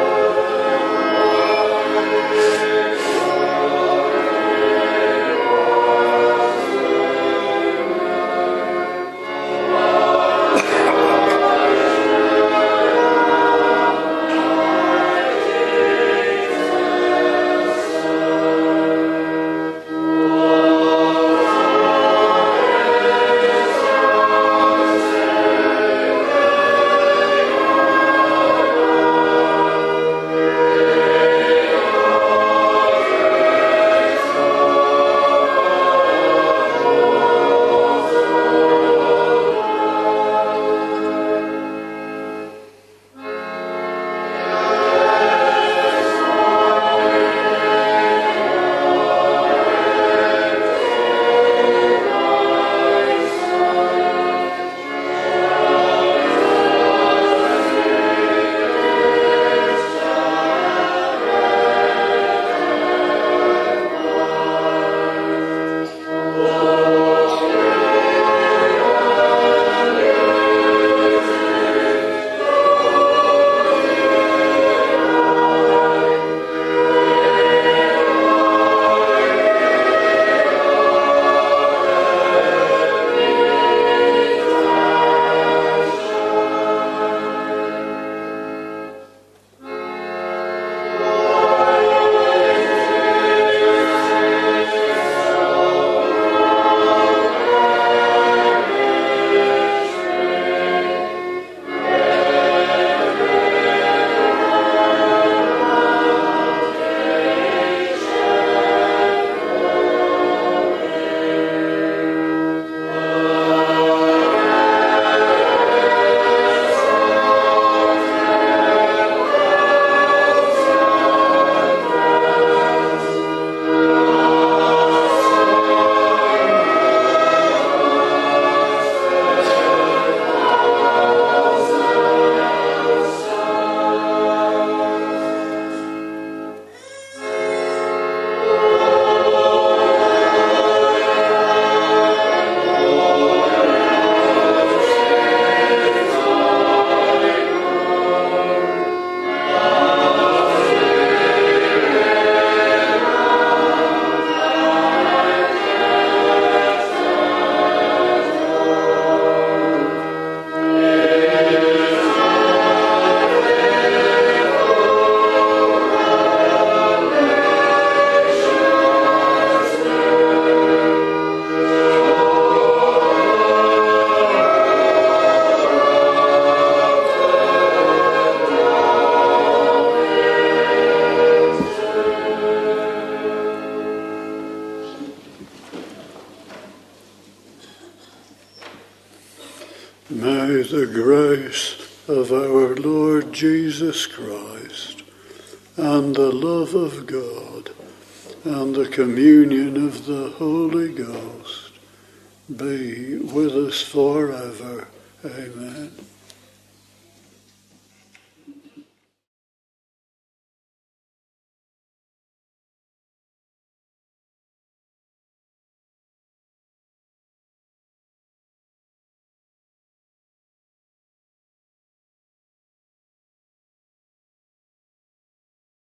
Oh of our Lord Jesus Christ, and the love of God, and the communion of the Holy Ghost be with us forever. Amen.